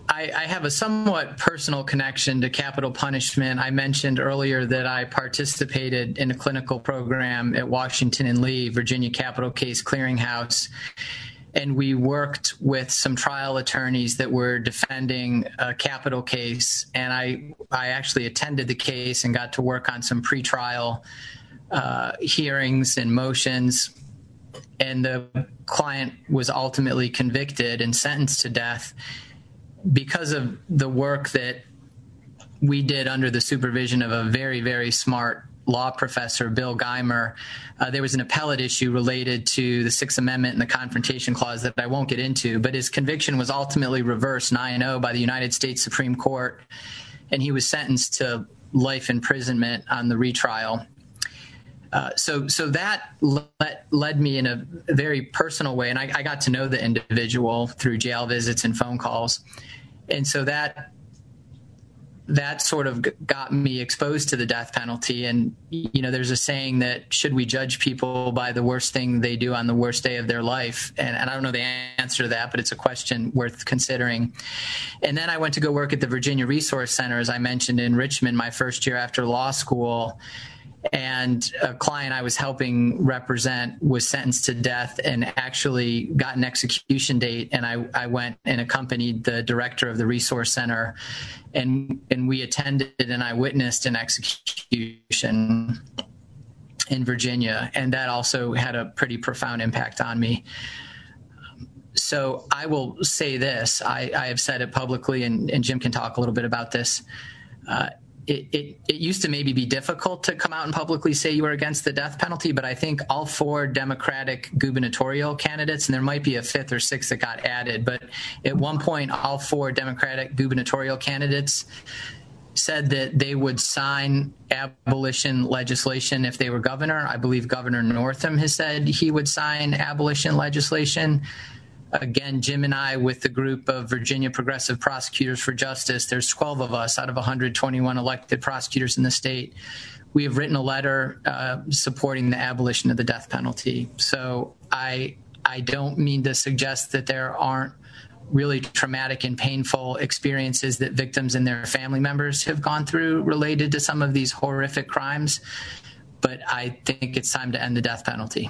I, I have a somewhat personal connection to capital punishment. I mentioned earlier that I participated in a clinical program at Washington and Lee, Virginia Capital Case Clearinghouse, and we worked with some trial attorneys that were defending a capital case. And I, I actually attended the case and got to work on some pretrial uh, hearings and motions. And the client was ultimately convicted and sentenced to death because of the work that we did under the supervision of a very, very smart law professor, Bill Geimer. Uh, there was an appellate issue related to the Sixth Amendment and the Confrontation Clause that I won't get into, but his conviction was ultimately reversed nine oh by the United States Supreme Court, and he was sentenced to life imprisonment on the retrial. Uh, so so that led, led me in a very personal way, and I, I got to know the individual through jail visits and phone calls. And so that that sort of got me exposed to the death penalty. And, you know, there's a saying that should we judge people by the worst thing they do on the worst day of their life? And, and I don't know the answer to that, but it's a question worth considering. And then I went to go work at the Virginia Resource Center, as I mentioned, in Richmond, my first year after law school. And a client I was helping represent was sentenced to death and actually got an execution date. And I, I went and accompanied the director of the Resource Center, and, and we attended and I witnessed an execution in Virginia. And that also had a pretty profound impact on me. So I will say this, I, I have said it publicly, and, and Jim can talk a little bit about this. Uh, It, it, it used to maybe be difficult to come out and publicly say you were against the death penalty, but I think all four Democratic gubernatorial candidates, and there might be a fifth or sixth that got added, but at one point, all four Democratic gubernatorial candidates said that they would sign abolition legislation if they were governor. I believe Governor Northam has said he would sign abolition legislation. Again, Jim and I, with the group of Virginia Progressive Prosecutors for Justice, there's twelve of us out of one hundred twenty-one elected prosecutors in the state. We have written a letter uh, supporting the abolition of the death penalty. So I, I don't mean to suggest that there aren't really traumatic and painful experiences that victims and their family members have gone through related to some of these horrific crimes, but I think it's time to end the death penalty.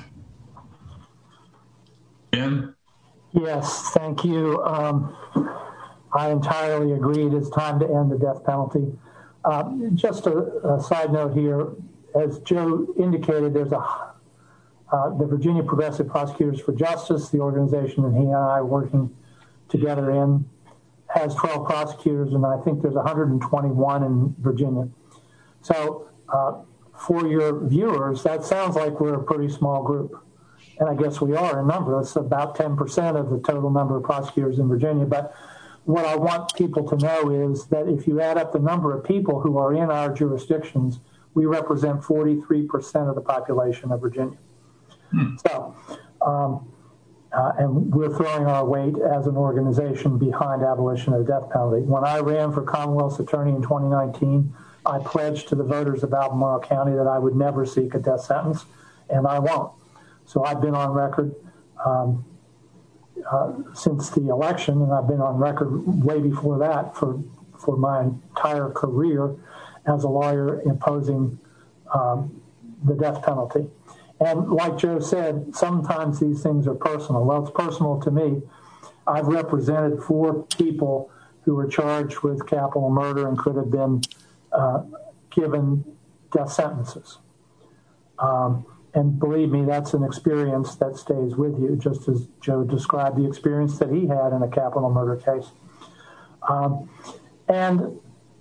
Jim? Yes, thank you. Um, I entirely agree. It is time to end the death penalty. Uh, just a, a side note here, as Joe indicated, there's a uh, the Virginia Progressive Prosecutors for Justice, the organization that he and I are working together in, has twelve prosecutors, and I think there's one hundred twenty-one in Virginia. So uh, for your viewers, that sounds like we're a pretty small group. And I guess we are in number. It's about ten percent of the total number of prosecutors in Virginia. But what I want people to know is that if you add up the number of people who are in our jurisdictions, we represent forty-three percent of the population of Virginia. Hmm. So, um, uh, and we're throwing our weight as an organization behind abolition of the death penalty. When I ran for Commonwealth's attorney in twenty nineteen, I pledged to the voters of Albemarle County that I would never seek a death sentence, and I won't. So I've been on record um, uh, since the election, and I've been on record way before that for for my entire career as a lawyer opposing um, the death penalty. And like Joe said, sometimes these things are personal. Well, it's personal to me. I've represented four people who were charged with capital murder and could have been uh, given death sentences. Um, And believe me, that's an experience that stays with you, just as Joe described the experience that he had in a capital murder case. Um, and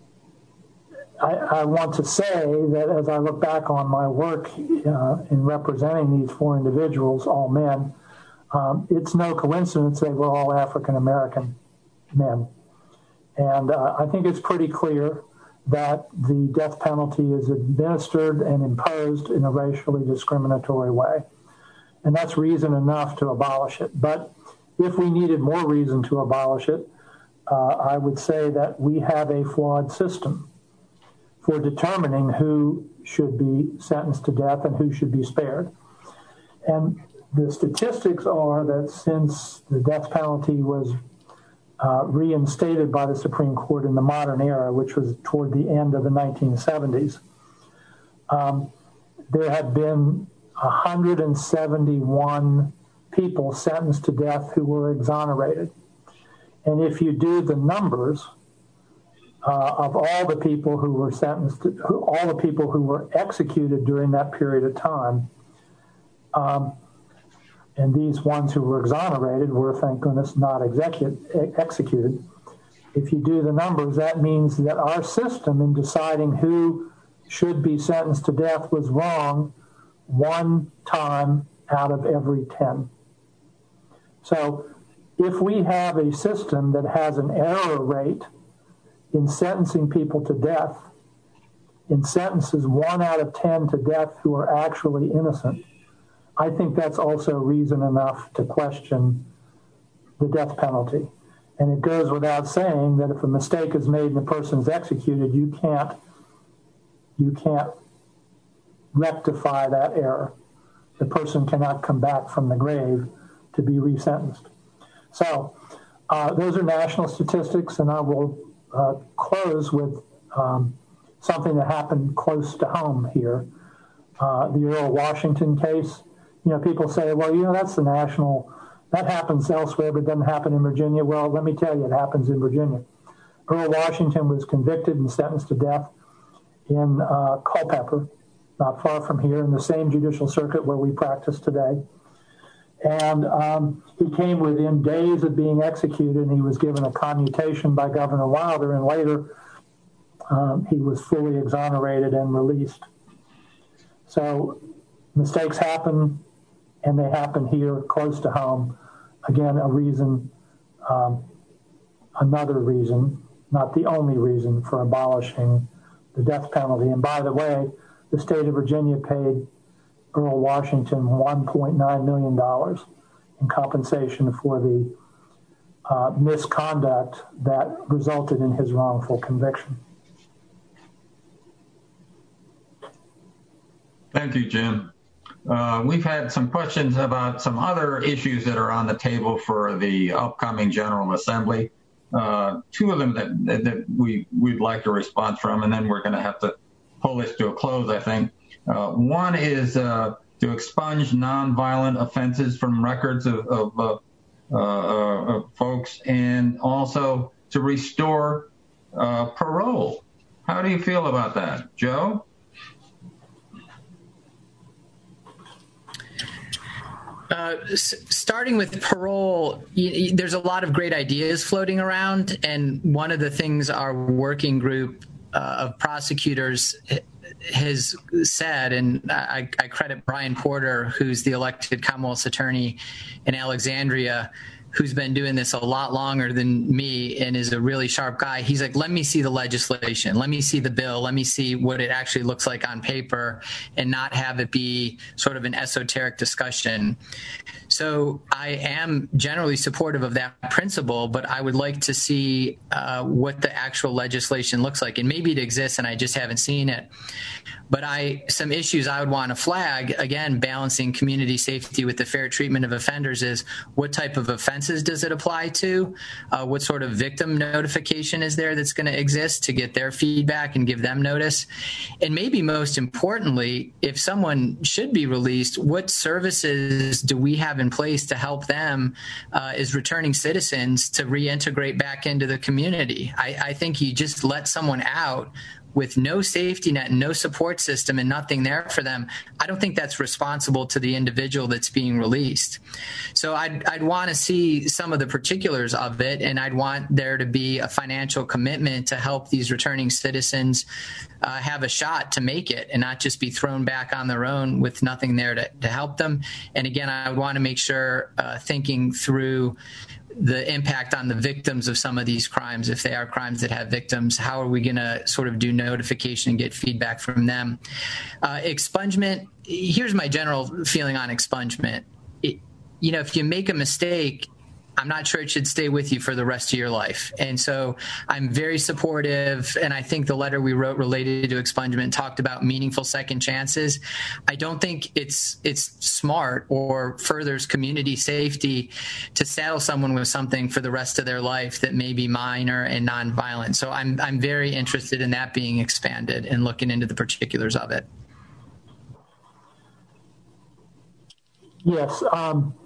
I, I want to say that as I look back on my work uh, in representing these four individuals, all men, um, it's no coincidence they were all African-American men. And uh, I think it's pretty clear that the death penalty is administered and imposed in a racially discriminatory way. And that's reason enough to abolish it. But if we needed more reason to abolish it, uh, I would say that we have a flawed system for determining who should be sentenced to death and who should be spared. And the statistics are that since the death penalty was uh, reinstated by the Supreme Court in the modern era, which was toward the end of the nineteen seventies. Um, there had been one hundred seventy-one people sentenced to death who were exonerated. And if you do the numbers uh, of all the people who were sentenced, to, who, all the people who were executed during that period of time, um, and these ones who were exonerated were, thank goodness, not execu- executed. If you do the numbers, that means that our system in deciding who should be sentenced to death was wrong one time out of every ten. So if we have a system that has an error rate in sentencing people to death, in sentences one out of ten to death who are actually innocent, I think that's also reason enough to question the death penalty. And it goes without saying that if a mistake is made and the person's executed, you can't, you can't rectify that error. The person cannot come back from the grave to be resentenced. So uh, those are national statistics, and I will uh, close with um, something that happened close to home here. Uh, the Earl Washington case. You know, people say, well, you know, that's the national, that happens elsewhere, but doesn't happen in Virginia. Well, let me tell you, it happens in Virginia. Earl Washington was convicted and sentenced to death in uh, Culpeper, not far from here, in the same judicial circuit where we practice today. And um, he came within days of being executed, and he was given a commutation by Governor Wilder, and later um, he was fully exonerated and released. So mistakes happen, and they happen here close to home. Again, a reason, um, another reason, not the only reason for abolishing the death penalty. And by the way, the state of Virginia paid Earl Washington one point nine million dollars in compensation for the uh, misconduct that resulted in his wrongful conviction. Thank you, Jim. Uh, we've had some questions about some other issues that are on the table for the upcoming General Assembly. Uh, two of them that, that we, we'd like a response from, and then we're going to have to pull this to a close, I think. Uh, one is uh, to expunge nonviolent offenses from records of, of, uh, uh, of folks, and also to restore uh, parole. How do you feel about that, Joe? Uh, s- starting with parole, y- y- there's a lot of great ideas floating around, and one of the things our working group uh, of prosecutors has said, and I, I credit Brian Porter, who's the elected Commonwealth's attorney in Alexandria, who's been doing this a lot longer than me and is a really sharp guy. He's like, let me see the legislation. Let me see the bill. Let me see what it actually looks like on paper and not have it be sort of an esoteric discussion. So I am generally supportive of that principle, but I would like to see uh, what the actual legislation looks like. And maybe it exists and I just haven't seen it. But I, some issues I would want to flag, again, balancing community safety with the fair treatment of offenders, is what type of offenses does it apply to? Uh, what sort of victim notification is there that's going to exist to get their feedback and give them notice? And maybe most importantly, if someone should be released, what services do we have in place to help them uh, as returning citizens to reintegrate back into the community? I, I think you just let someone out with no safety net and no support system and nothing there for them. I don't think that's responsible to the individual that's being released. So I'd, I'd want to see some of the particulars of it, and I'd want there to be a financial commitment to help these returning citizens uh, have a shot to make it and not just be thrown back on their own with nothing there to, to help them. And again, I would want to make sure uh, thinking through the impact on the victims of some of these crimes, if they are crimes that have victims, how are we going to sort of do notification and get feedback from them? Uh, expungement, here's my general feeling on expungement. It, you know, if you make a mistake, I'm not sure it should stay with you for the rest of your life. And so I'm very supportive. And I think the letter we wrote related to expungement talked about meaningful second chances. I don't think it's it's smart or furthers community safety to saddle someone with something for the rest of their life that may be minor and nonviolent. So I'm I'm very interested in that being expanded and looking into the particulars of it. Yes. Um,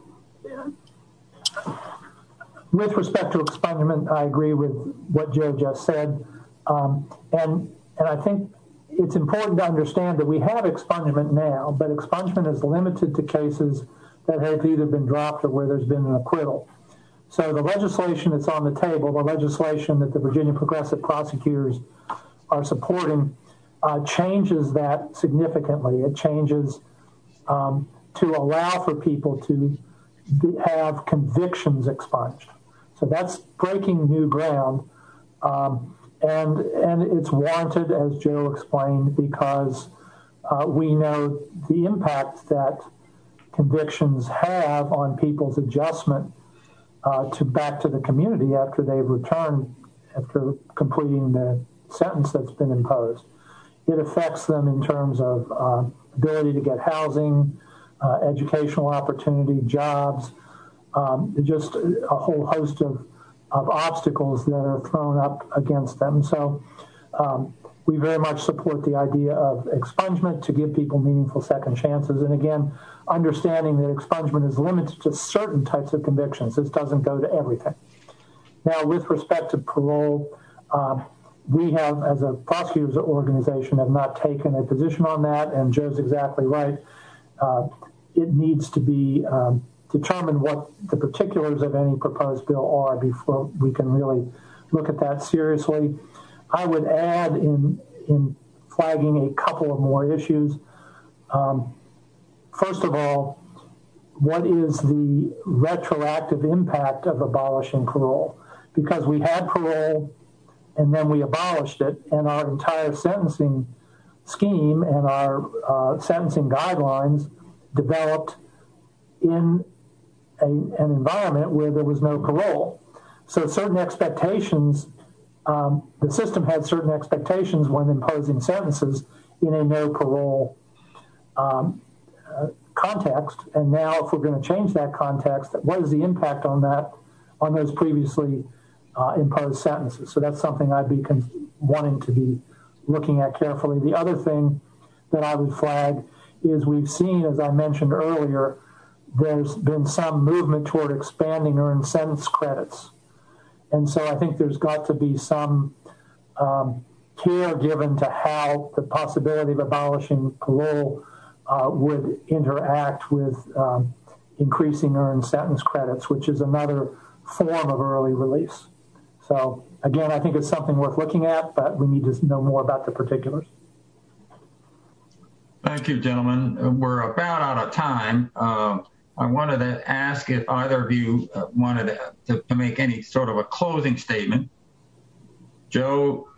with respect to expungement, I agree with what Joe just said. Um, and, and I think it's important to understand that we have expungement now, but expungement is limited to cases that have either been dropped or where there's been an acquittal. So the legislation that's on the table, the legislation that the Virginia Progressive Prosecutors are supporting, uh, changes that significantly. It changes um, to allow for people to have convictions expunged. So that's breaking new ground. Um, and, and it's warranted, as Joe explained, because uh, we know the impact that convictions have on people's adjustment uh, to back to the community after they've returned, after completing the sentence that's been imposed. It affects them in terms of uh, ability to get housing, uh, educational opportunity, jobs, um, just a whole host of, of obstacles that are thrown up against them. So um, we very much support the idea of expungement to give people meaningful second chances. And again, understanding that expungement is limited to certain types of convictions. This doesn't go to everything. Now, with respect to parole, um, we have, as a prosecutors organization, have not taken a position on that, and Joe's exactly right. Uh, it needs to be um, determined what the particulars of any proposed bill are before we can really look at that seriously. I would add in, in flagging a couple of more issues. Um, first of all, what is the retroactive impact of abolishing parole? Because we had parole and then we abolished it, and our entire sentencing scheme and our uh, sentencing guidelines developed in a, an environment where there was no parole. So certain expectations, um, the system had certain expectations when imposing sentences in a no parole um, uh, context. And now if we're going to change that context, what is the impact on that, on those previously uh, imposed sentences? So that's something I'd be con- wanting to be looking at carefully. The other thing that I would flag is we've seen, as I mentioned earlier, there's been some movement toward expanding earned sentence credits. And so I think there's got to be some um, care given to how the possibility of abolishing parole uh, would interact with um, increasing earned sentence credits, which is another form of early release. So again, I think it's something worth looking at, but we need to know more about the particulars. Thank you, gentlemen. We're about out of time. Uh, I wanted to ask if either of you uh, wanted to, to, to make any sort of a closing statement. Joe?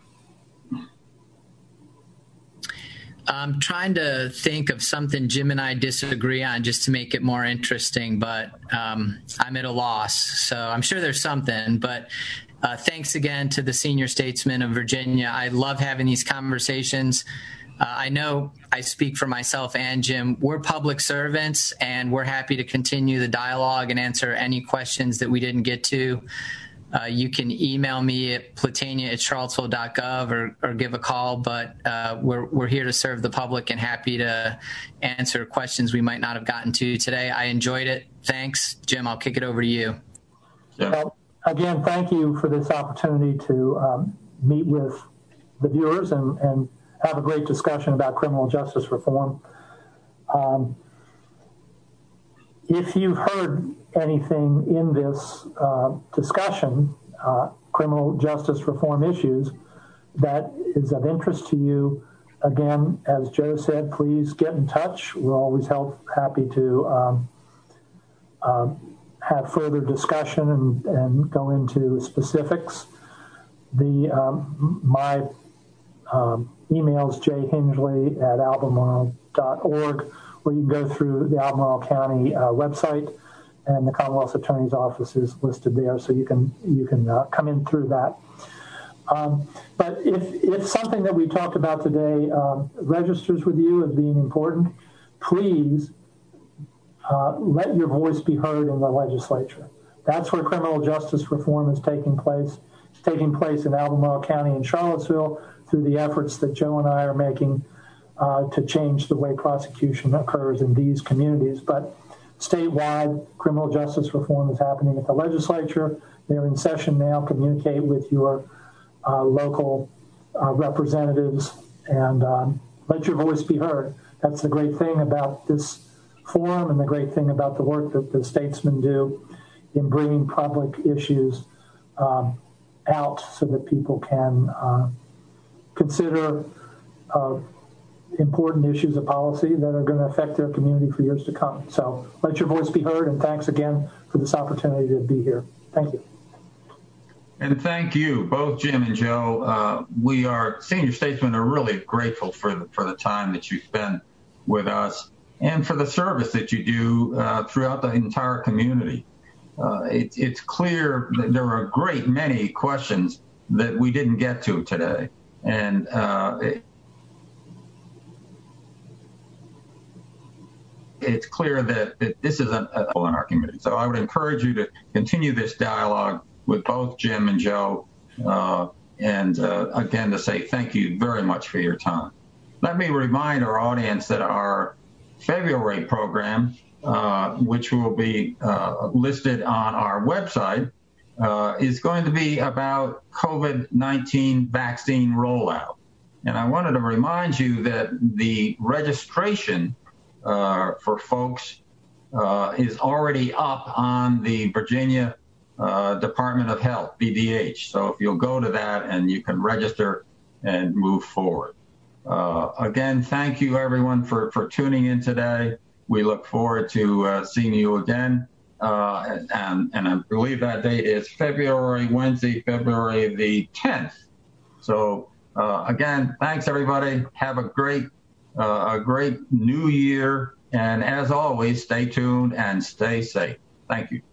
I'm trying to think of something Jim and I disagree on just to make it more interesting, but um, I'm at a loss. So I'm sure there's something, but uh, thanks again to the senior statesmen of Virginia. I love having these conversations. Uh, I know I speak for myself and Jim. We're public servants, and we're happy to continue the dialogue and answer any questions that we didn't get to. Uh, you can email me at platania at charlottesville dot gov or, or give a call, but uh, we're, we're here to serve the public and happy to answer questions we might not have gotten to today. I enjoyed it. Thanks. Jim, I'll kick it over to you. Yeah. Well, again, thank you for this opportunity to um, meet with the viewers and, and have a great discussion about criminal justice reform. Um, if you've heard anything in this uh, discussion, uh, criminal justice reform issues, that is of interest to you, again, as Joe said, please get in touch. We're always help, happy to um, uh, have further discussion and, and go into specifics. The um, my um, email's jhingley at albemarle dot org, or you can go through the Albemarle County uh, website and the Commonwealth Attorney's Office is listed there, so you can you can uh, come in through that. Um, but if, if something that we talked about today um, registers with you as being important, please uh, let your voice be heard in the legislature. That's where criminal justice reform is taking place. It's taking place in Albemarle County and Charlottesville through the efforts that Joe and I are making uh, to change the way prosecution occurs in these communities. But statewide, criminal justice reform is happening at the legislature. They're in session now. Communicate with your uh, local uh, representatives and um, let your voice be heard. That's the great thing about this forum and the great thing about the work that the statesmen do in bringing public issues um, out so that people can uh, consider uh, important issues of policy that are going to affect their community for years to come. So let your voice be heard, and thanks again for this opportunity to be here. Thank you. And thank you, both Jim and Joe. Uh, we are, senior statesmen are really grateful for the, for the time that you spend with us and for the service that you do uh, throughout the entire community. Uh, it, it's clear that there are a great many questions that we didn't get to today. And uh, it, it's clear that, that this is a, a in our community. So I would encourage you to continue this dialogue with both Jim and Joe, uh, and uh, again to say thank you very much for your time. Let me remind our audience that our February program, uh, which will be uh, listed on our website, uh, is going to be about COVID nineteen vaccine rollout. And I wanted to remind you that the registration uh, for folks uh, is already up on the Virginia Uh, Department of Health, V D H. So if you'll go to that and you can register and move forward. Uh, again, thank you everyone for, for tuning in today. We look forward to uh, seeing you again. Uh, and, and I believe that date is February, Wednesday, February the tenth. So uh, again, thanks everybody. Have a great, uh, a great new year. And as always, stay tuned and stay safe. Thank you.